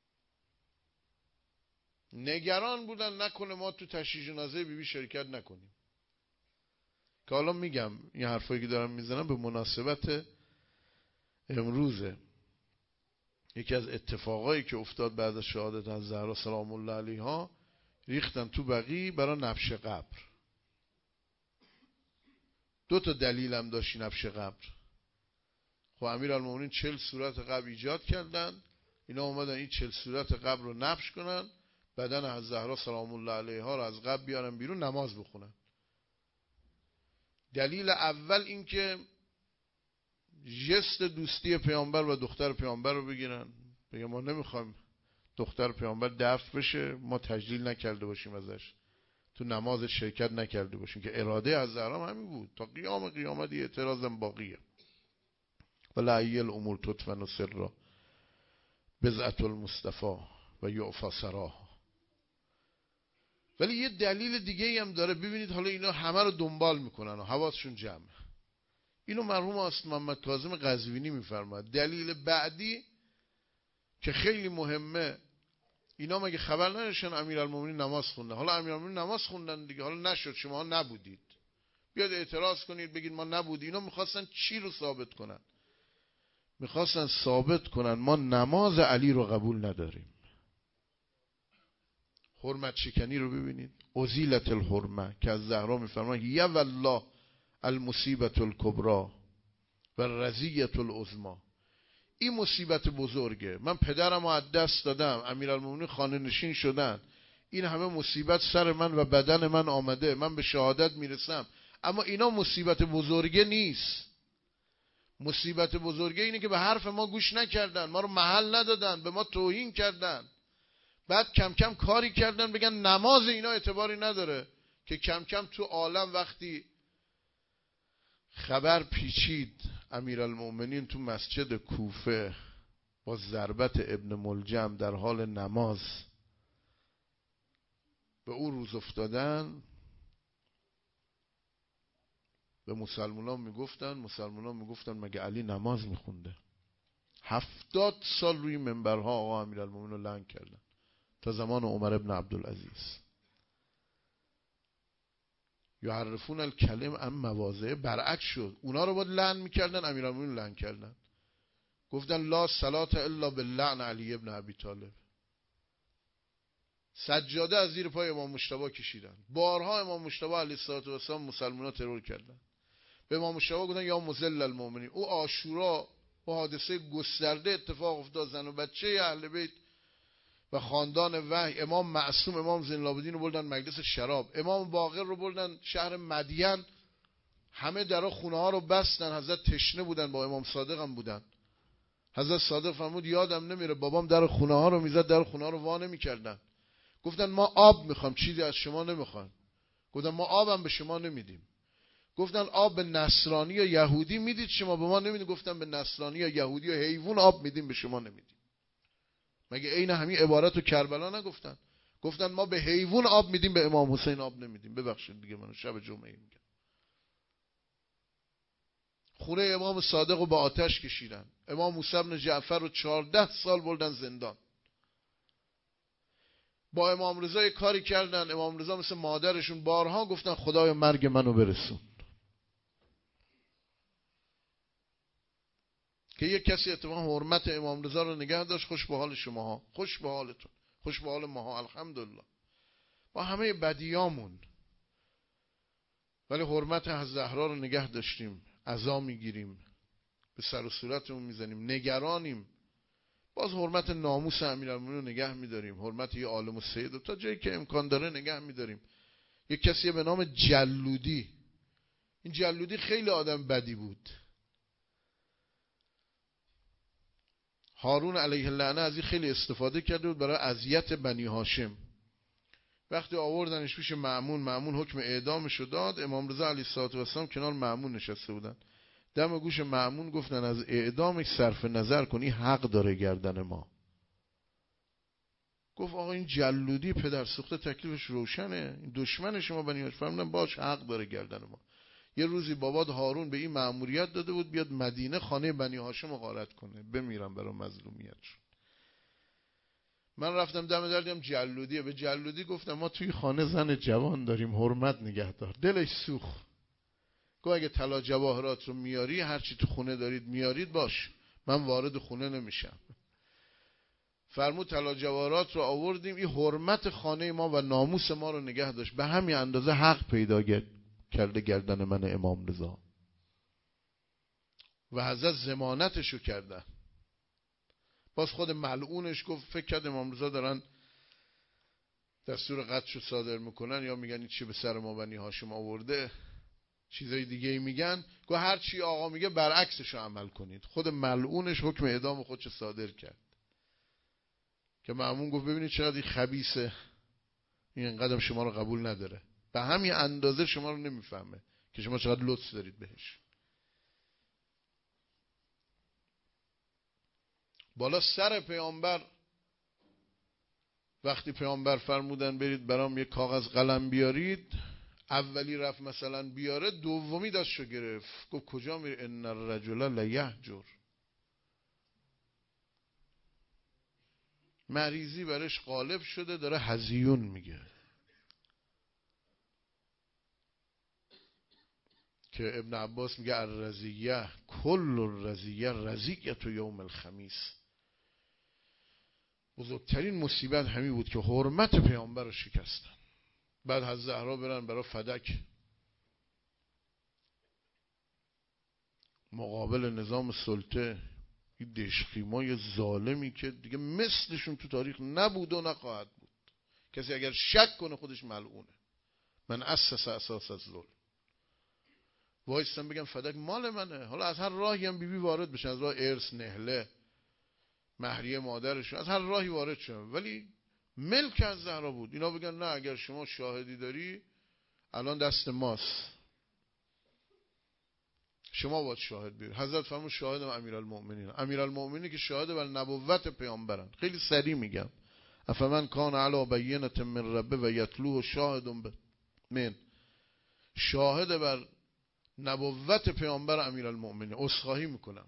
نگران بودن نکنه ما تو تشییع جنازه بیبی شرکت نکنیم. که حالا میگم این حرفایی که دارم میزنم به مناسبت امروزه. یکی از اتفاقایی که افتاد بعد از شهادت از زهرا سلام الله علیها، ریختن تو بقیع برای نبش قبر. دو تا دلیل هم داشت نبش قبر. خب امیرالمومنین چل صورت قبر ایجاد کردن، اینا اومدن این چل صورت قبر رو نبش کنن، بدن از زهرا سلام الله علیها رو از قبر بیارن بیرون، نماز بخونن. دلیل اول این که جست دوستی پیامبر و دختر پیامبر رو بگیرن، بگن ما نمیخوایم دختر پیامبر دفن بشه، ما تجلیل نکرده باشیم ازش، تو نماز شرکت نکرده باشیم، که اراده از زهرا همین بود. تا قیام قیامت اعتراضم باقیه. ولعی الامور تطفن سرا بضعة المصطفى و یعفی سراها. ولی یه دلیل دیگه هم داره. ببینید حالا اینا همه رو دنبال میکنن و حواسشون جمعه. اینو مرحوم است محمد کاظم قزوینی میفرماد. دلیل بعدی که خیلی مهمه، اینا مگه خبر نداشتن امیرالمومنین نماز خوندن؟ حالا امیرالمومنین نماز خوندن دیگه، حالا نشد، شما نبودید، بیاد اعتراض کنید بگید ما نبودیم. اینا میخواستن چی رو ثابت کنن؟ میخواستن ثابت کنن ما نماز علی رو قبول نداریم. حرمت شکنی رو ببینید. ازیلت الحرمه که از زهرا میفرماید یا والله المصیبت الکبرى و رضیت العظمی. این مصیبت بزرگه. من پدرم رو از دست دادم، امیرالمومنین خانه نشین شدن، این همه مصیبت سر من و بدن من آمده، من به شهادت میرسم، اما اینا مصیبت بزرگه نیست. مصیبت بزرگه اینه که به حرف ما گوش نکردن، ما رو محل ندادن، به ما توهین کردن، بعد کم کم کاری کردن بگن نماز اینا اعتباری نداره، که کم کم تو عالم وقتی خبر پیچید امیرالمؤمنین تو مسجد کوفه با ضربت ابن ملجم در حال نماز به او روز افتادن، به مسلمانان میگفتن مسلمانان میگفتن مگه علی نماز میخونده؟ هفتاد سال روی منبرها آقا امیرالمؤمنین رو لعن کردن تا زمان عمر ابن عبدالعزیز. یعرفون الکلم ام مواضعه، برعکس شد، اونا رو باید لعن میکردن، امیرالمؤمنین لعن کردن، گفتن لا صلاة الا باللعن علی ابن ابی طالب. سجاده از زیر پای امام مجتبی کشیدن، بارها امام مجتبی علیه السلام مسلمان‌ها ترور کردن، به امام مجتبی گفتن یا مذل المؤمنین. او عاشورا با حادثه گسترده اتفاق افتاد، زن و بچه اهل بیت و خاندان وحی، امام معصوم امام زین العابدین رو بردن مجلس شراب، امام باقر رو بردن شهر مدین، همه درا خونه ها رو بستن، حضرت تشنه بودن، با امام صادق هم بودن. حضرت صادق فرمود یادم نمیره بابام در خونه ها رو میزد، در خونه ها رو وا نمیکردن. گفتن ما آب میخوام، چیزی از شما نمیخوام. گفتن ما آبم به شما نمیدیم. گفتن آب به نصرانی یا یهودی میدید شما به ما نمیدید؟ گفتن به نصرانی یا یهودی یا حیوان آب میدیم به شما نمیدیم. مگه عین همین عبارت رو کربلا نگفتن؟ گفتن ما به حیوان آب میدیم به امام حسین آب نمیدیم. ببخشید دیگه منو شب جمعه میگم. خونه امام صادق رو با آتش کشیدن، امام موسی بن جعفر رو چهارده سال بردن زندان. با امام رضا یه کاری کردن، امام رضا مثل مادرشون بارها گفتن خدای مرگ منو برسون. که یک کسی اتفاقا حرمت امام رضا رو نگه داشت. خوش به حال شماها، خوش به حالتون، خوش به حال ماها، الحمدلله. با همه بدیامون ولی حرمت حضرت زهرا رو نگه داشتیم، عزا میگیریم، به سر و صورتمون میزنیم، نگرانیم، باز حرمت ناموس امیرالمومنین رو نگه میداریم، حرمت یه عالم و سید رو تا جایی که امکان داره نگه میداریم. یک کسی به نام جلودی، این جلودی خیلی آدم بدی بود. هارون علیه اللعنه از این خیلی استفاده کرده بود برای اذیت بنی هاشم. وقتی آوردنش پیش مأمون، مأمون حکم اعدامش رو داد، امام رضا علیه السلام کنار مأمون نشسته بودن. دم گوش مأمون گفتن از اعدامش صرف نظر کنی، حق داره گردن ما. گفت آقا این جلودی پدر سوخته تکلیفش روشنه، این دشمن شما بنی هاشم. فرمودن باش، حق داره گردن ما. یه روزی باباد هارون به این مأموریت داده بود بیاد مدینه خانه بنی هاشم رو غارت کنه، بمیرم برای مظلومیتشون. من رفتم دم در دیدم جلودیه، به جلودی گفتم ما توی خانه زن جوان داریم، حرمت نگه دار. دلش سوخت. گفت اگه طلا جواهرات رو میاری، هر چی تو خونه دارید میارید، باش، من وارد خونه نمیشم. فرمود طلا جواهرات رو آوردیم، این حرمت خانه ما و ناموس ما رو نگه داشت، به همین اندازه حق پیدا کرده گردن من امام رضا و حضرت ضمانتشو کردن. باز خود ملعونش گفت فکر کرد امام رضا دارن دستور قتلشو صادر میکنن یا میگن این چی به سر ما بنی هاشم آورده، چیزای دیگه ای میگن. گفت هر چی آقا میگه برعکسشو عمل کنید. خود ملعونش حکم اعدام خودشو صادر کرد که مأمون گفت ببینید چقدر این خبیثه، این انقدر شما رو قبول نداره، به همین اندازه شما رو نمیفهمه که شما چقدر لطف دارید بهش. بالا سر پیامبر وقتی پیامبر فرمودن برید برام یه کاغذ قلم بیارید، اولی رفت مثلا بیاره، دومی دستشو گرفت گفت کجا میری؟ ان الرجل لیهجر. مریضی برش غالب شده، داره هزیون میگه که ابن عباس میگه الرزیه کل الرزیه رزیه تو یوم الخمیس. بزرگترین مصیبت همین بود که حرمت پیامبر رو شکستن. بعد حضرت زهرا برن برای فدک مقابل نظام سلطه، این دشخیمای ظالمی که دیگه مثلشون تو تاریخ نبود و نخواهد بود، کسی اگر شک کنه خودش ملعونه. من اسس اساس از ظلم. وایستم بگم فدک مال منه، حالا از هر راهی هم بیبی بی وارد بشن، از راه ارث، نهله، مهریه مادرشون، از هر راهی وارد شدن، ولی ملک از زهرا بود. اینا بگن نه اگر شما شاهدی داری الان دست ماست، شما باید شاهد بیاری. حضرت فرمود شاهدم امیرالمؤمنین. امیرالمؤمنین که شاهد بر نبوت پیامبرن. خیلی سریع میگم، افمن کان علی بینة من ربه و یتلوه شاهد من، شاهد بر نبوت پیامبر امیرالمؤمنین. عذرخواهی میکنم،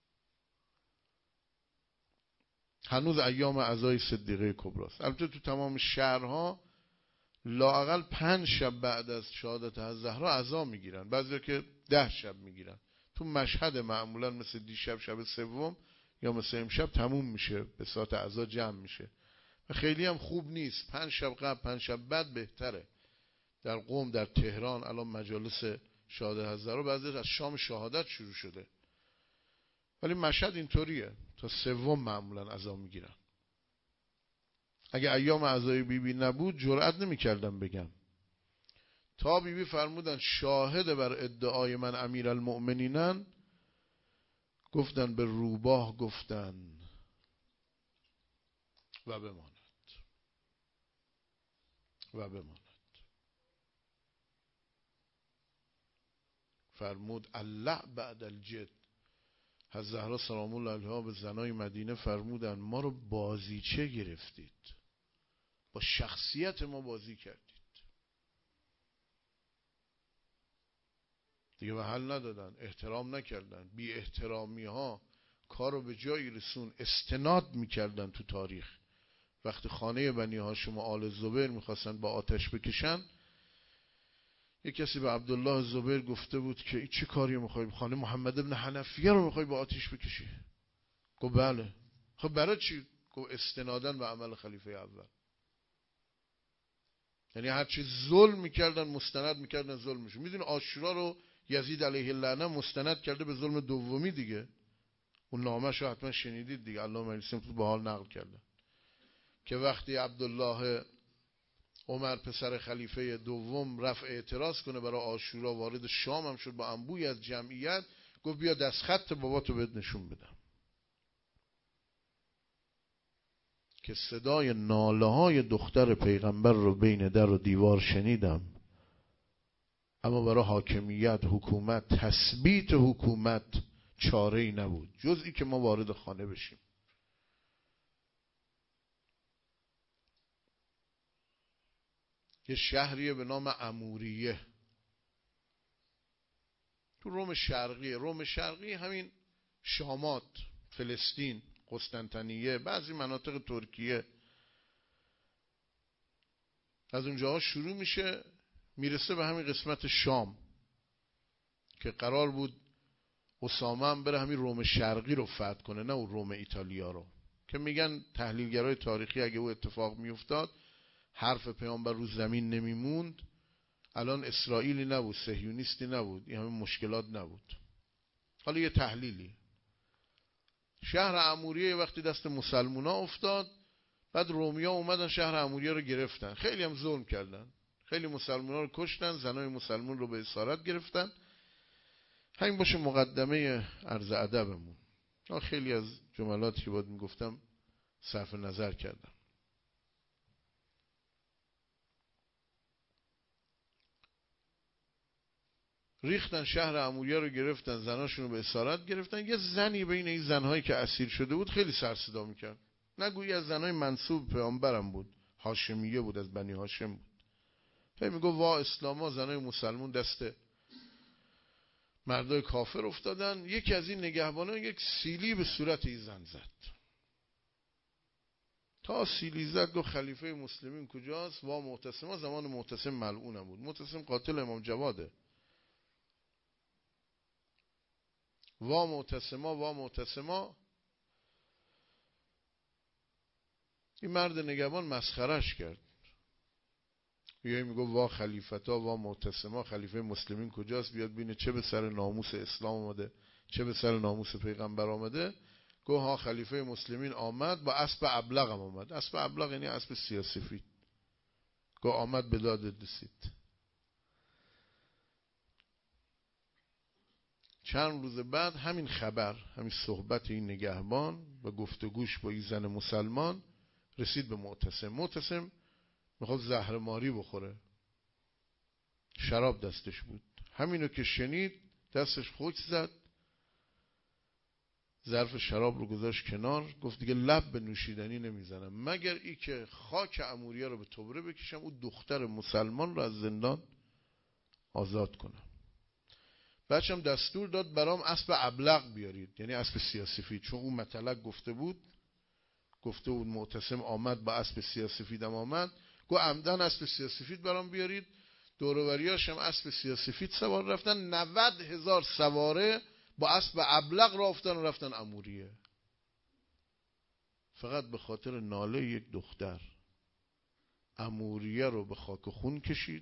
هنوز ایام عزای صدیقه کبراست. البته تو تمام شهرها لااقل پنج شب بعد از شهادت از زهرا عزا میگیرن، بعضی که ده شب میگیرن. تو مشهد معمولا مثل دیشب شب سوم یا مثل امشب تموم میشه، به ساعت عزا جمع میشه و خیلی هم خوب نیست. پنج شب قبل پنج شب بعد بهتره. در قم، در تهران الان مجالس شهادت از زهرا بعضی از شام شهادت شروع شده، ولی مشهد اینطوریه، تا سوم معمولا عزا میگیرن. اگه ایام عزای بیبی نبود جرئت نمی‌کردم بگم. تا بیبی فرمودن شاهد بر ادعای من امیرالمؤمنینن، گفتن به روباه گفتن و بماند و بماند. فرمود الله بعد الجد. حضرت زهرا سلام الله علیها به زنای مدینه فرمودن ما رو بازیچه گرفتید، با شخصیت ما بازی کردید، دیگه به حل ندادن، احترام نکردن. بی احترامی ها کار رو به جایی رسون. استناد میکردن تو تاریخ. وقتی خانه بنی هاشم و آل زبیر میخواستن با آتش بکشن، یک کسی به عبدالله زبیر گفته بود که این چه کاری میخوای، خانه محمد ابن حنفیه رو میخوای با آتش بکشی؟ گفت بله. خب برای چی؟ گفت استنادن به عمل خلیفه اول. یعنی هرچی ظلم میکردن مستند میکردن ظلمشون. میدونی عاشورا رو یزید علیه اللعنه مستند کرده به ظلم دومی دیگه. اون نامش رو حتما شنیدید دیگه، علامه مجلسی تو به حال نقل کردن که وقتی عبدالله عمر پسر خلیفه دوم رفع اعتراض کنه برای عاشورا، وارد شام هم شد با انبوهی از جمعیت، گفت بیا دستخط باباتو بهت نشون بدم. که صدای ناله های دختر پیغمبر رو بین در و دیوار شنیدم، اما برای حاکمیت، حکومت، تثبیت حکومت چاره‌ای نبود جز این که ما وارد خانه بشیم. یه شهریه به نام اموریه تو روم شرقی. روم شرقی همین شامات، فلسطین، قسطنطنیه، بعضی مناطق ترکیه، از اونجاها شروع میشه میرسه به همین قسمت شام که قرار بود اسامه هم بره همین روم شرقی رو فتح کنه، نه اون روم ایتالیا رو، که میگن تحلیلگرای تاریخی اگه او اتفاق میافتاد حرف پیامبر رو زمین نمیموند، الان اسرائیلی نبود، صهیونیستی نبود، این همه مشکلات نبود. حالا یه تحلیلی. شهر اموریه وقتی دست مسلمونا افتاد، بعد رومیا اومدن شهر اموریه رو گرفتن، خیلی هم ظلم کردن، خیلی مسلمونا رو کشتن، زنای مسلمون رو به اسارت گرفتن. همین باشه مقدمه عرض ادبمون. خیلی از جملاتی که باید میگفتم صرف نظر کردم. ریختن شهر اموریه رو گرفتن، زناشون رو به اسارت گرفتن. یه زنی بین این زنهایی که اسیر شده بود خیلی سر صدا میکرد، نگویی از زنهای منسوب پیامبرم بود، هاشمیه بود، از بنی هاشم بود. هی میگه وا اسلاما، زنای مسلمون دست مردای کافر افتادن. یکی از این نگهبانان یک سیلی به صورت این زن زد. تا سیلی زد گفت خلیفه مسلمین کجاست؟ وا معتصما. زمان معتصم ملعونم بود. معتصم قاتل امام جواده. وا معتصما، وا معتصما. این مرد نگهبان مسخرش کرد. یه میگه وا خلیفتا، وا معتصما، خلیفه مسلمین کجاست؟ بیاد ببینه چه به سر ناموس اسلام آمده، چه به سر ناموس پیغمبر آمده. گفت ها خلیفه مسلمین آمد، با اسب ابلق هم آمد. اسب ابلق یعنی اسب سیاه‌سفید. گفت آمد به دادت رسید. چند روز بعد همین خبر، همین صحبت این نگهبان و گفتگوش با این زن مسلمان رسید به معتصم. معتصم میخواد زهرماری بخوره، شراب دستش بود. همینو که شنید دستش خوک زد، ظرف شراب رو گذاشت کنار، گفت دیگه لب به نوشیدنی نمیزنم مگر ای که خاک عموریه رو به تبره بکشم، او دختر مسلمان رو از زندان آزاد کنم. بچم دستور داد برام اسب ابلق بیارید، یعنی اسب سیاه‌سفید، چون اون مطلق گفته بود، گفته بود معتصم آمد با اسب سیاه‌سفیدم آمد، گو عمدن اسب سیاه‌سفید برام بیارید. دور و بریاش هم اسب سیاه‌سفید سوار رفتن، نود هزار سواره با اسب ابلق رفتن و رفتن عموریه، فقط به خاطر ناله یک دختر عموریه رو به خاک خون کشید.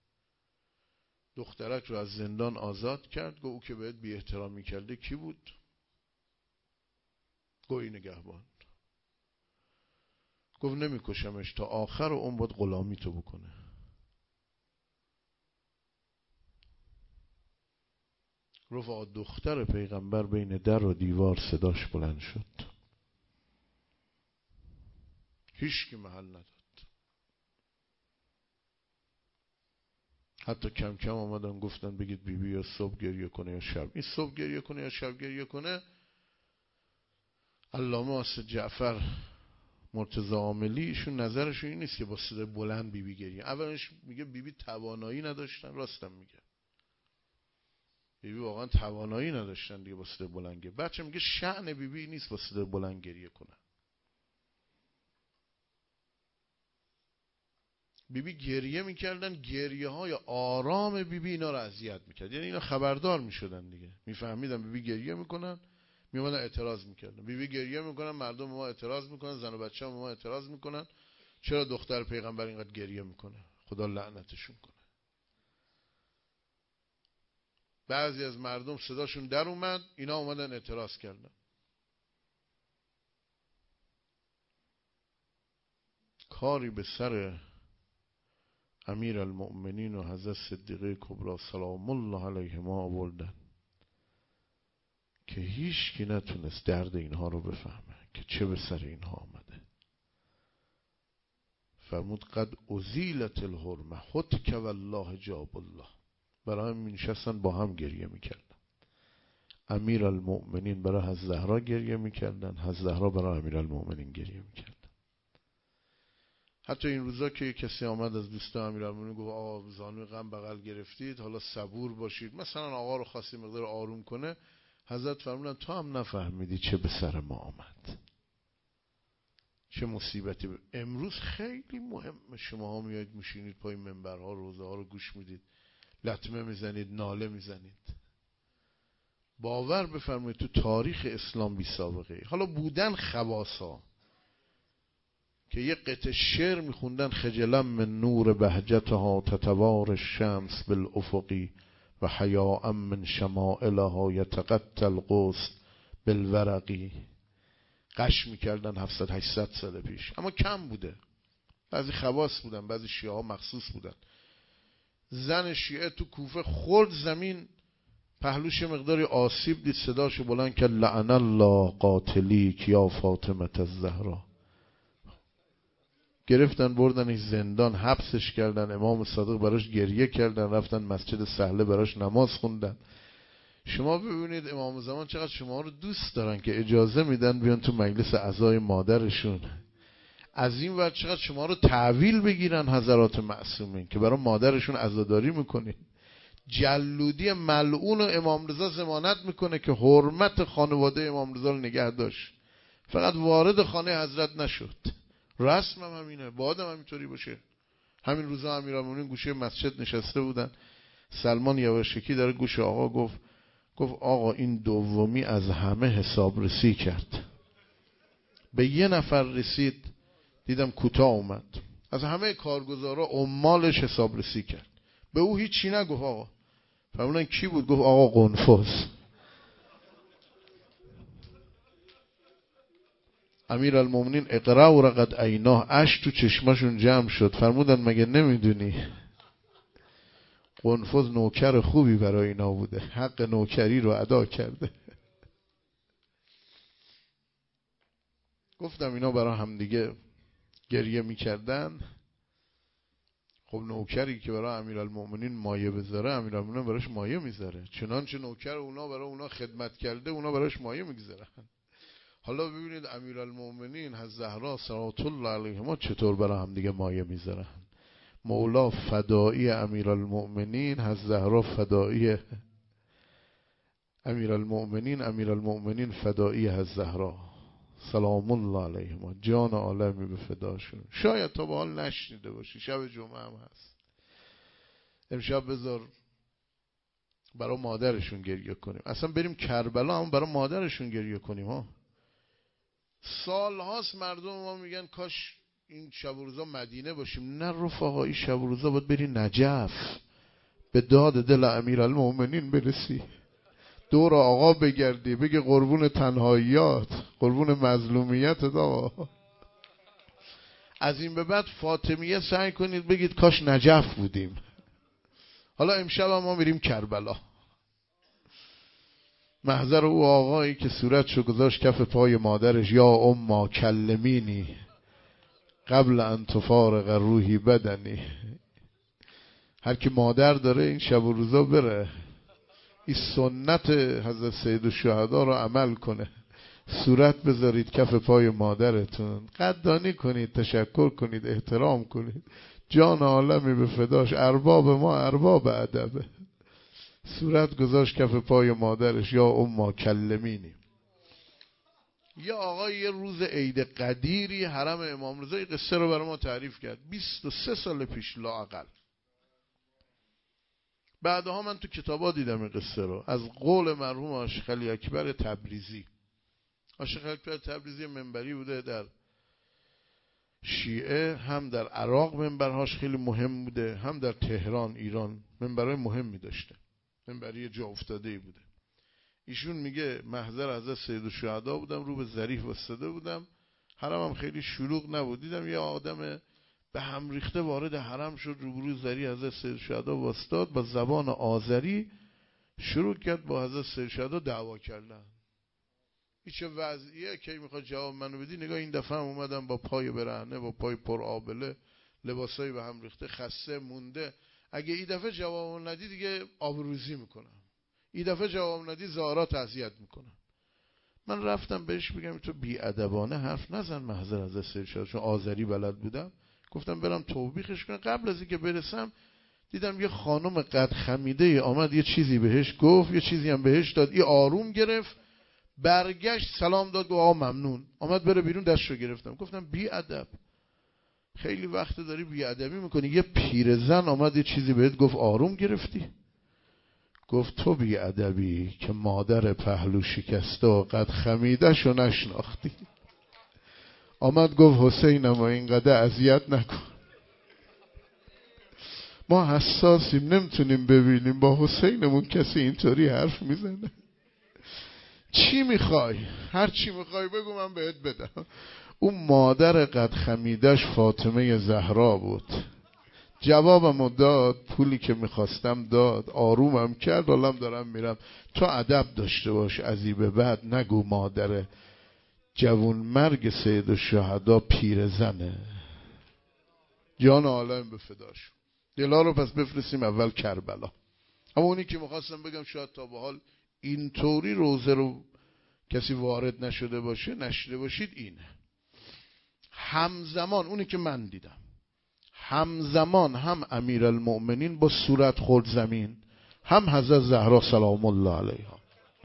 دخترک رو از زندان آزاد کرد. گو او که بهت بی احترامی کرده کی بود؟ گوی نگهبان. گفت نمی کشمش، تا آخر اون باید غلامی تو بکنه. رفقا دختر پیغمبر بین در و دیوار صداش بلند شد، هیچ کی محل نداد. حتی کم کم آمدن گفتن بگید بیبی بی یا صبح گریه کنه یا شب. این صبح گریه کنه یا شب گریه کنه، علامه آصف جعفر مرتضی عاملی ایشون نظرشون این نیست که با صدای بلند بیبی بی گریه. اولش میگه بیبی بی توانایی نداشتن، راستم میگه، بیبی بی واقعا توانایی نداشتن دیگه با صدای بلند گریه. بچه میگه شأن بیبی بی نیست با صدای بلند گریه کنه. بیبی بی گریه میکردن، گریه های آرام بیبی بی اینا رو اذیت میکرد، یعنی اینا خبردار میشدن دیگه، میفهمیدن بیبی بی گریه میکنن، میومدن اعتراض میکردن. بیبی بی گریه میکنن، مردم ما اعتراض میکنن، زن و بچه هم ما اعتراض میکنن، چرا دختر پیغمبر اینقدر گریه میکنه، خدا لعنتشون کنه. بعضی از مردم صداشون در اومد، اینا اومدن اعتراض کردن. کاری به سر امیر المؤمنین و حضرت صدیقه کبری سلام الله علیهما آوردن که هیچ کی نتونست درد اینها رو بفهمه که چه به سر اینها آمده. فرمود قد ازیلت الحرمه حتک والله جاب الله. برای هم نشستن با هم گریه میکردن. امیر المؤمنین برای حضرت زهرا گریه میکردن، حضرت زهرا برای امیر المؤمنین گریه میکردن. حتی این روزا که کسی آمد از دوستان امیرالمومنین گفت آقا زانوی غم بغل گرفتید، حالا صبور باشید، مثلا آقا رو خواستی مقدار آروم کنه، حضرت فرمودن تو هم نفهمیدی چه به سر ما آمد، چه مصیبتی. ب... امروز خیلی مهمه، شما ها میایید میشینید پای منبرها، روزه ها رو گوش میدید، لطمه میزنید، ناله میزنید. باور بفرمایید تو تاریخ اسلام بی سابقه. حالا بودن خواصا که یه قطع شعر میخوندن، خجلا من نور بهجتها تتوار الشمس بالافقی و حیاء من شمائلها یتقطع الغصن بالورقی. قش میکردن هفتصد هشتصد سال پیش، اما کم بوده. بعضی خواص بودن، بعضی شیعه ها مخصوص بودن. زن شیعه تو کوفه خورد زمین، پهلوش مقداری آسیب دید، صداشو بلند کرد لعن الله قاتلیک یا فاطمه الزهرا. گرفتن بردنش زندان، حبسش کردن، امام صادق براش گریه کردن، رفتن مسجد سهله براش نماز خوندن. شما ببینید امام زمان چقدر شما رو دوست دارن که اجازه میدن بیان تو مجلس عزای مادرشون. از این ور چقدر شما رو تحویل بگیرن حضرات معصومین که برای مادرشون عزاداری میکنین. جلودی ملعون و امام رضا ضمانت میکنه که حرمت خانواده امام رضا رو نگه داشت، فقط وارد خانه حضرت نشد. رسم هم همینه، باید هم همینطوری باشه. همین روزا امیرالمومنین گوشه مسجد نشسته بودن، سلمان یواشکی در گوش آقا گفت گفت آقا این دومی از همه حسابرسی کرد، به یه نفر رسید دیدم کوتاه اومد، از همه کارگزارا عمالش حسابرسی کرد، به او هیچی نگفت. آقا فرمودن کی بود؟ گفت آقا قنفذ. امیرالمومنین اقرا و رقد عیناه، اش تو چشماشون جمع شد. فرمودن مگه نمیدونی قنفذ نوکر خوبی برای اینا بوده، حق نوکری رو ادا کرده. گفتم اینا برای همدیگه گریه میکردن. خب نوکری که برای امیرالمومنین مایه بذاره، امیرالمومنین براش مایه میذاره. چنانچه نوکر اونا برای اونا خدمت کرده، اونا براش مایه میگذارن. حالا ببینید امیرالمومنین از زهرا صلوات الله علیهما چطور برای هم دیگه مایه میذارن. مولا فدایی امیرالمومنین، از زهرا فدایی امیرالمومنین، امیرالمومنین فدایی از زهرا سلام الله علیهما. جان عالمی به فداشون. شاید تا به حال نشنیده باشی، شب جمعه هم هست. امشب بذار برای مادرشون گریه کنیم. اصلا بریم کربلا هم برای مادرشون گریه کنیم ها. سال هاست مردم ما میگن کاش این شب و روزا مدینه باشیم. نه رفقا، این شب و روزا باید بری نجف، به داد دل امیرالمومنین برسی، دور آقا بگردی، بگی قربون تنهاییات، قربون مظلومیت آقا. از این به بعد فاطمیه سعی کنید بگید کاش نجف بودیم. حالا امشب هم ما میریم کربلا. محضر او آقایی که صورتشو گذاشت کف پای مادرش، یا اما کلمینی قبل ان تفارق روحی بدنی. هر کی مادر داره این شب و روزا بره، این سنت حضرت سیدالشهدا رو عمل کنه. صورت بذارید کف پای مادرتون، قدردانی کنید، تشکر کنید، احترام کنید. جان عالمی به فداش. ارباب ما ارباب ادبه. صورت گذاشت کف پای مادرش، یا اما کلمینی. یا آقا یه روز عید قدیری حرم امام رضا قصه رو برای ما تعریف کرد، بیست و سه سال پیش لااقل. بعدها من تو کتابا دیدم این قصه رو، از قول مرحوم عاشق علی اکبر تبریزی. عاشق علی اکبر تبریزی منبری بوده در شیعه، هم در عراق منبرهاش خیلی مهم بوده، هم در تهران ایران منبرهای مهمی داشته، منبری جا افتاده‌ای بوده. ایشون میگه محضر حضرت سیدالشهدا بودم، رو به ظریف واسطه بودم، حرمم خیلی شلوغ نبود، دیدم یه آدم به هم ریخته وارد حرم شد، روبروی ظریف حضرت سیدالشهدا واسطاد، با زبان آذری شروع کرد با حضرت سیدالشهدا دعوا کردن. این چه وضعیه که میخواد جواب منو بدی؟ نگاه این دفعه هم اومدم با پای برهنه، با پای پر آبله، لباسای به هم ریخته، خسته مونده. اگه این دفعه جواب ندی دیگه آبروریزی میکنم، این دفعه جواب ندی زارا تعزیت میکنم. من رفتم بهش بگم تو بیادبانه حرف نزن محضر حضرت سیدالشهدا، چون آذری بلد بودم. گفتم برم توبیخش کنم. قبل از اینکه برسم دیدم یه خانم قد خمیده آمد، یه چیزی بهش گفت، یه چیزی هم بهش داد، این آروم گرفت، برگشت سلام داد، آقا ممنون، آمد بره بیرون، دستشو گرفتم. گفتم بی ادب، خیلی وقت داری بی ادبی میکنی. یه پیرزن آمد یه چیزی بهت گفت آروم گرفتی؟ گفت تو بی ادبی که مادر پهلو شکسته و قد خمیده شو نشناختی. آمد گفت حسینم اینقدر اذیت نکن، ما حساسیم نمیتونیم ببینیم با حسینمون کسی اینطوری حرف میزنه. چی میخوای؟ هر چی میخوای بگو من بهت بدم. اون مادر قد خمیدش فاطمه زهرا بود. جوابمو داد، پولی که میخواستم داد، آرومم کرد، حالم دارم میرم. تو ادب داشته باش، از این به بعد نگو مادر جوون مرگ سیدالشهدا پیر زنه. جان عالم به فداش. دلا رو پس بفرستیم اول کربلا. اما اونی که میخواستم بگم شاید تا به حال اینطوری روزه رو کسی وارد نشده باشه، نشده باشید، اینه همزمان اونی که من دیدم، همزمان هم امیرالمؤمنین با صورت خورد زمین، هم حضرت زهرا سلام الله علیها،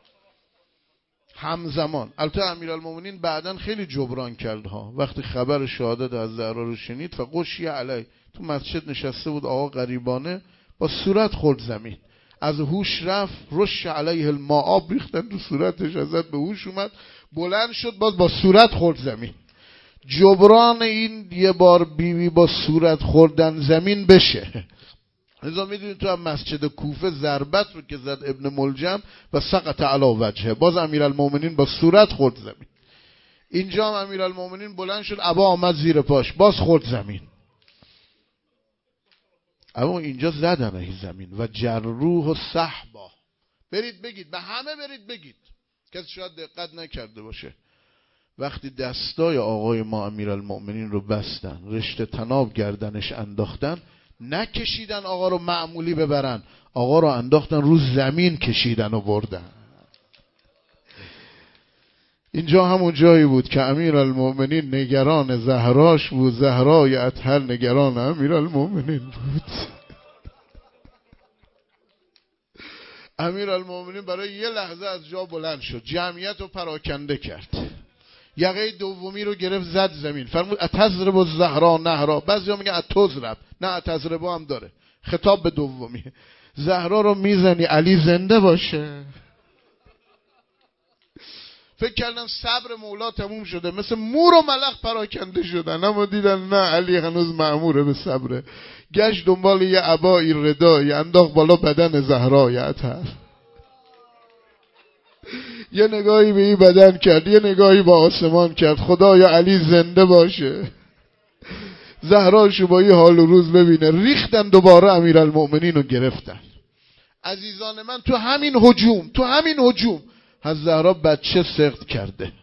همزمان. البته امیرالمؤمنین بعدن خیلی جبران کرد ها، وقتی خبر شهادت از زهرا رو شنید فغشی علی، تو مسجد نشسته بود آقا غریبانه، با صورت خورد زمین، از هوش رفت، رش علیه الماء، آب ریختن تو صورتش، ازت به هوش اومد، بلند شد، باز با صورت خورد زمین. جبران این یه بار بیوی با صورت خوردن زمین بشه. لذا میدونید تو هم مسجد کوفه ضربت رو که زد ابن ملجم و سقط علی وجهه، باز امیرالمومنین با صورت خورد زمین. اینجا هم امیرالمومنین بلند شد، عبا آمد زیر پاش، باز خورد زمین. اما اینجا زدنه زمین و جروح و صحبا. برید بگید، به همه برید بگید، کسی شاید دقت نکرده باشه. وقتی دستای آقای ما امیرالمومنین رو بستن، رشته طناب گردنش انداختن، نکشیدن آقا رو معمولی ببرن، آقا رو انداختن رو زمین، کشیدن و بردن. اینجا همون جایی بود که امیرالمومنین نگران زهراش بود، زهرای اطهر نگران امیرالمومنین بود. امیرالمومنین برای یه لحظه از جا بلند شد، جمعیت رو پراکنده کرد، یقه دومی رو گرفت زد زمین، فرمود اتضرب الزهرا نهرا. بعضیا میگن اتضرب، نه اتضرب هم داره، خطاب به دومی. زهرا رو میزنی علی زنده باشه. فکر کردن صبر مولا تموم شده، مثل مور و ملخ پراکنده شدن، اما دیدن نه، علی هنوز مأموره به صبره. گشت دنبال یه عبایی ردایی، انداخت بالا بدن زهرای اطهر، یه نگاهی به این بدن کرد، یه نگاهی به آسمان کرد، خدایا علی زنده باشه. زهراشو با یه حال و روز ببینه. ریختن دوباره امیرالمومنین رو گرفتن. عزیزان من، تو همین هجوم تو همین هجوم از زهرا بچه سقط کرده،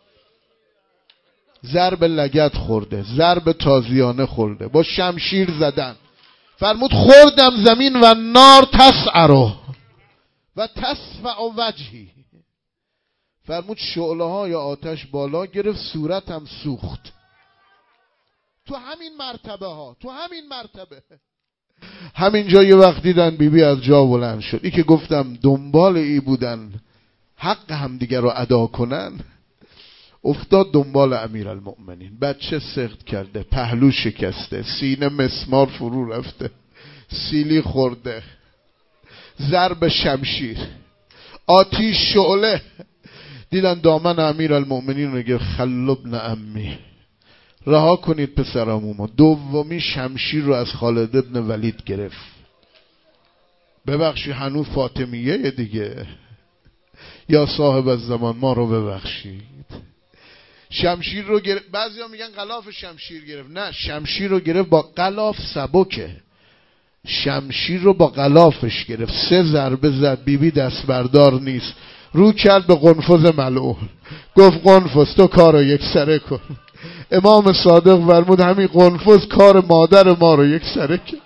ضرب لگد خورده، ضرب تازیانه خورده، با شمشیر زدن. فرمود خوردم زمین و نار تسعر و تسفع وجهی. فرمود شعله های آتش بالا گرفت، صورتم سوخت. تو همین مرتبه ها تو همین مرتبه همین جا یه وقت دیدن بیبی بی از جا بلند شد. ای که گفتم دنبال ای بودن حق همدیگر رو ادا کنن، افتاد دنبال امیرالمومنین. بچه سقط کرده، پهلو شکسته، سینه مسمار فرو رفته، سیلی خورده، ضرب شمشیر، آتیش شعله. دیدن دامن امیرالمومنین رو گفت خل ابن عمی، رها کنید پسرامو. دومی شمشیر رو از خالد ابن ولید گرفت. ببخشی هنوز فاطمیه دیگه، یا صاحب الزمان ما رو ببخشید. شمشیر رو گرفت. بعضیا میگن غلاف شمشیر گرفت، نه، شمشیر رو گرفت با غلاف سبکه، شمشیر رو با غلافش گرفت. سه ضربه زد، بیبی دست بردار نیست، رو کرد به قنفذ ملعون، گفت قنفذ تو کارو یک سره کن. امام صادق فرمود همین قنفذ کار مادر ما رو یک سره کرد.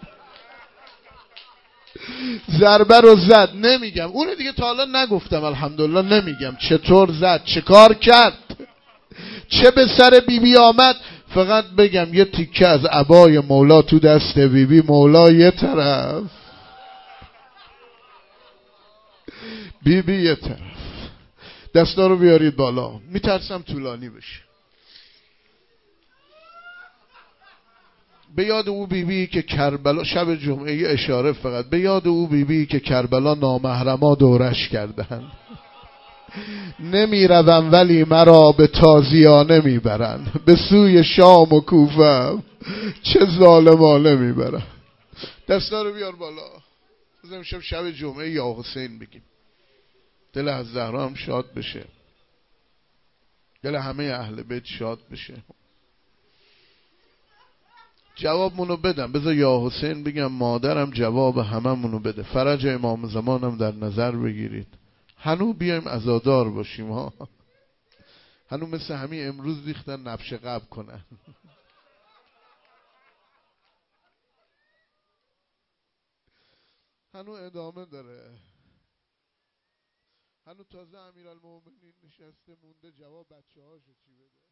ضربه رو زد. نمیگم اون دیگه تا حالا نگفتم، الحمدلله نمیگم چطور زد، چه کار کرد، چه به سر بیبی بی آمد. فقط بگم یه تیکه از عبای مولا تو دست بیبی بی، مولا یه طرف، بیبی بی یه طرف. دستا رو بیارید بالا، میترسم طولانی بشه. به یاد او بیبی بی که کربلا، شب جمعه اشاره فقط، به یاد او بیبی بی که کربلا نامحرما دورش کردن. نمی روم ولی مرا به تازیانه می برن، به سوی شام و کوفه چه ظالمانه می برن. دستا رو بیار بالا. بزنیم شب شب جمعه یا حسین بگیم، دل از زهرا هم شاد بشه، دل همه اهل بیت شاد بشه. جواب منو بدم، بذار یا حسین بگم، مادرم جواب همه منو بده. فرج امام زمانم در نظر بگیرید. هنو بیایم عزادار باشیم ها، هنو مثل همین امروز ریختن نبش قبل کنن. هنو ادامه داره، هنو تازه امیرالمومنین نشسته مونده جواب بچه هاشو چی بده.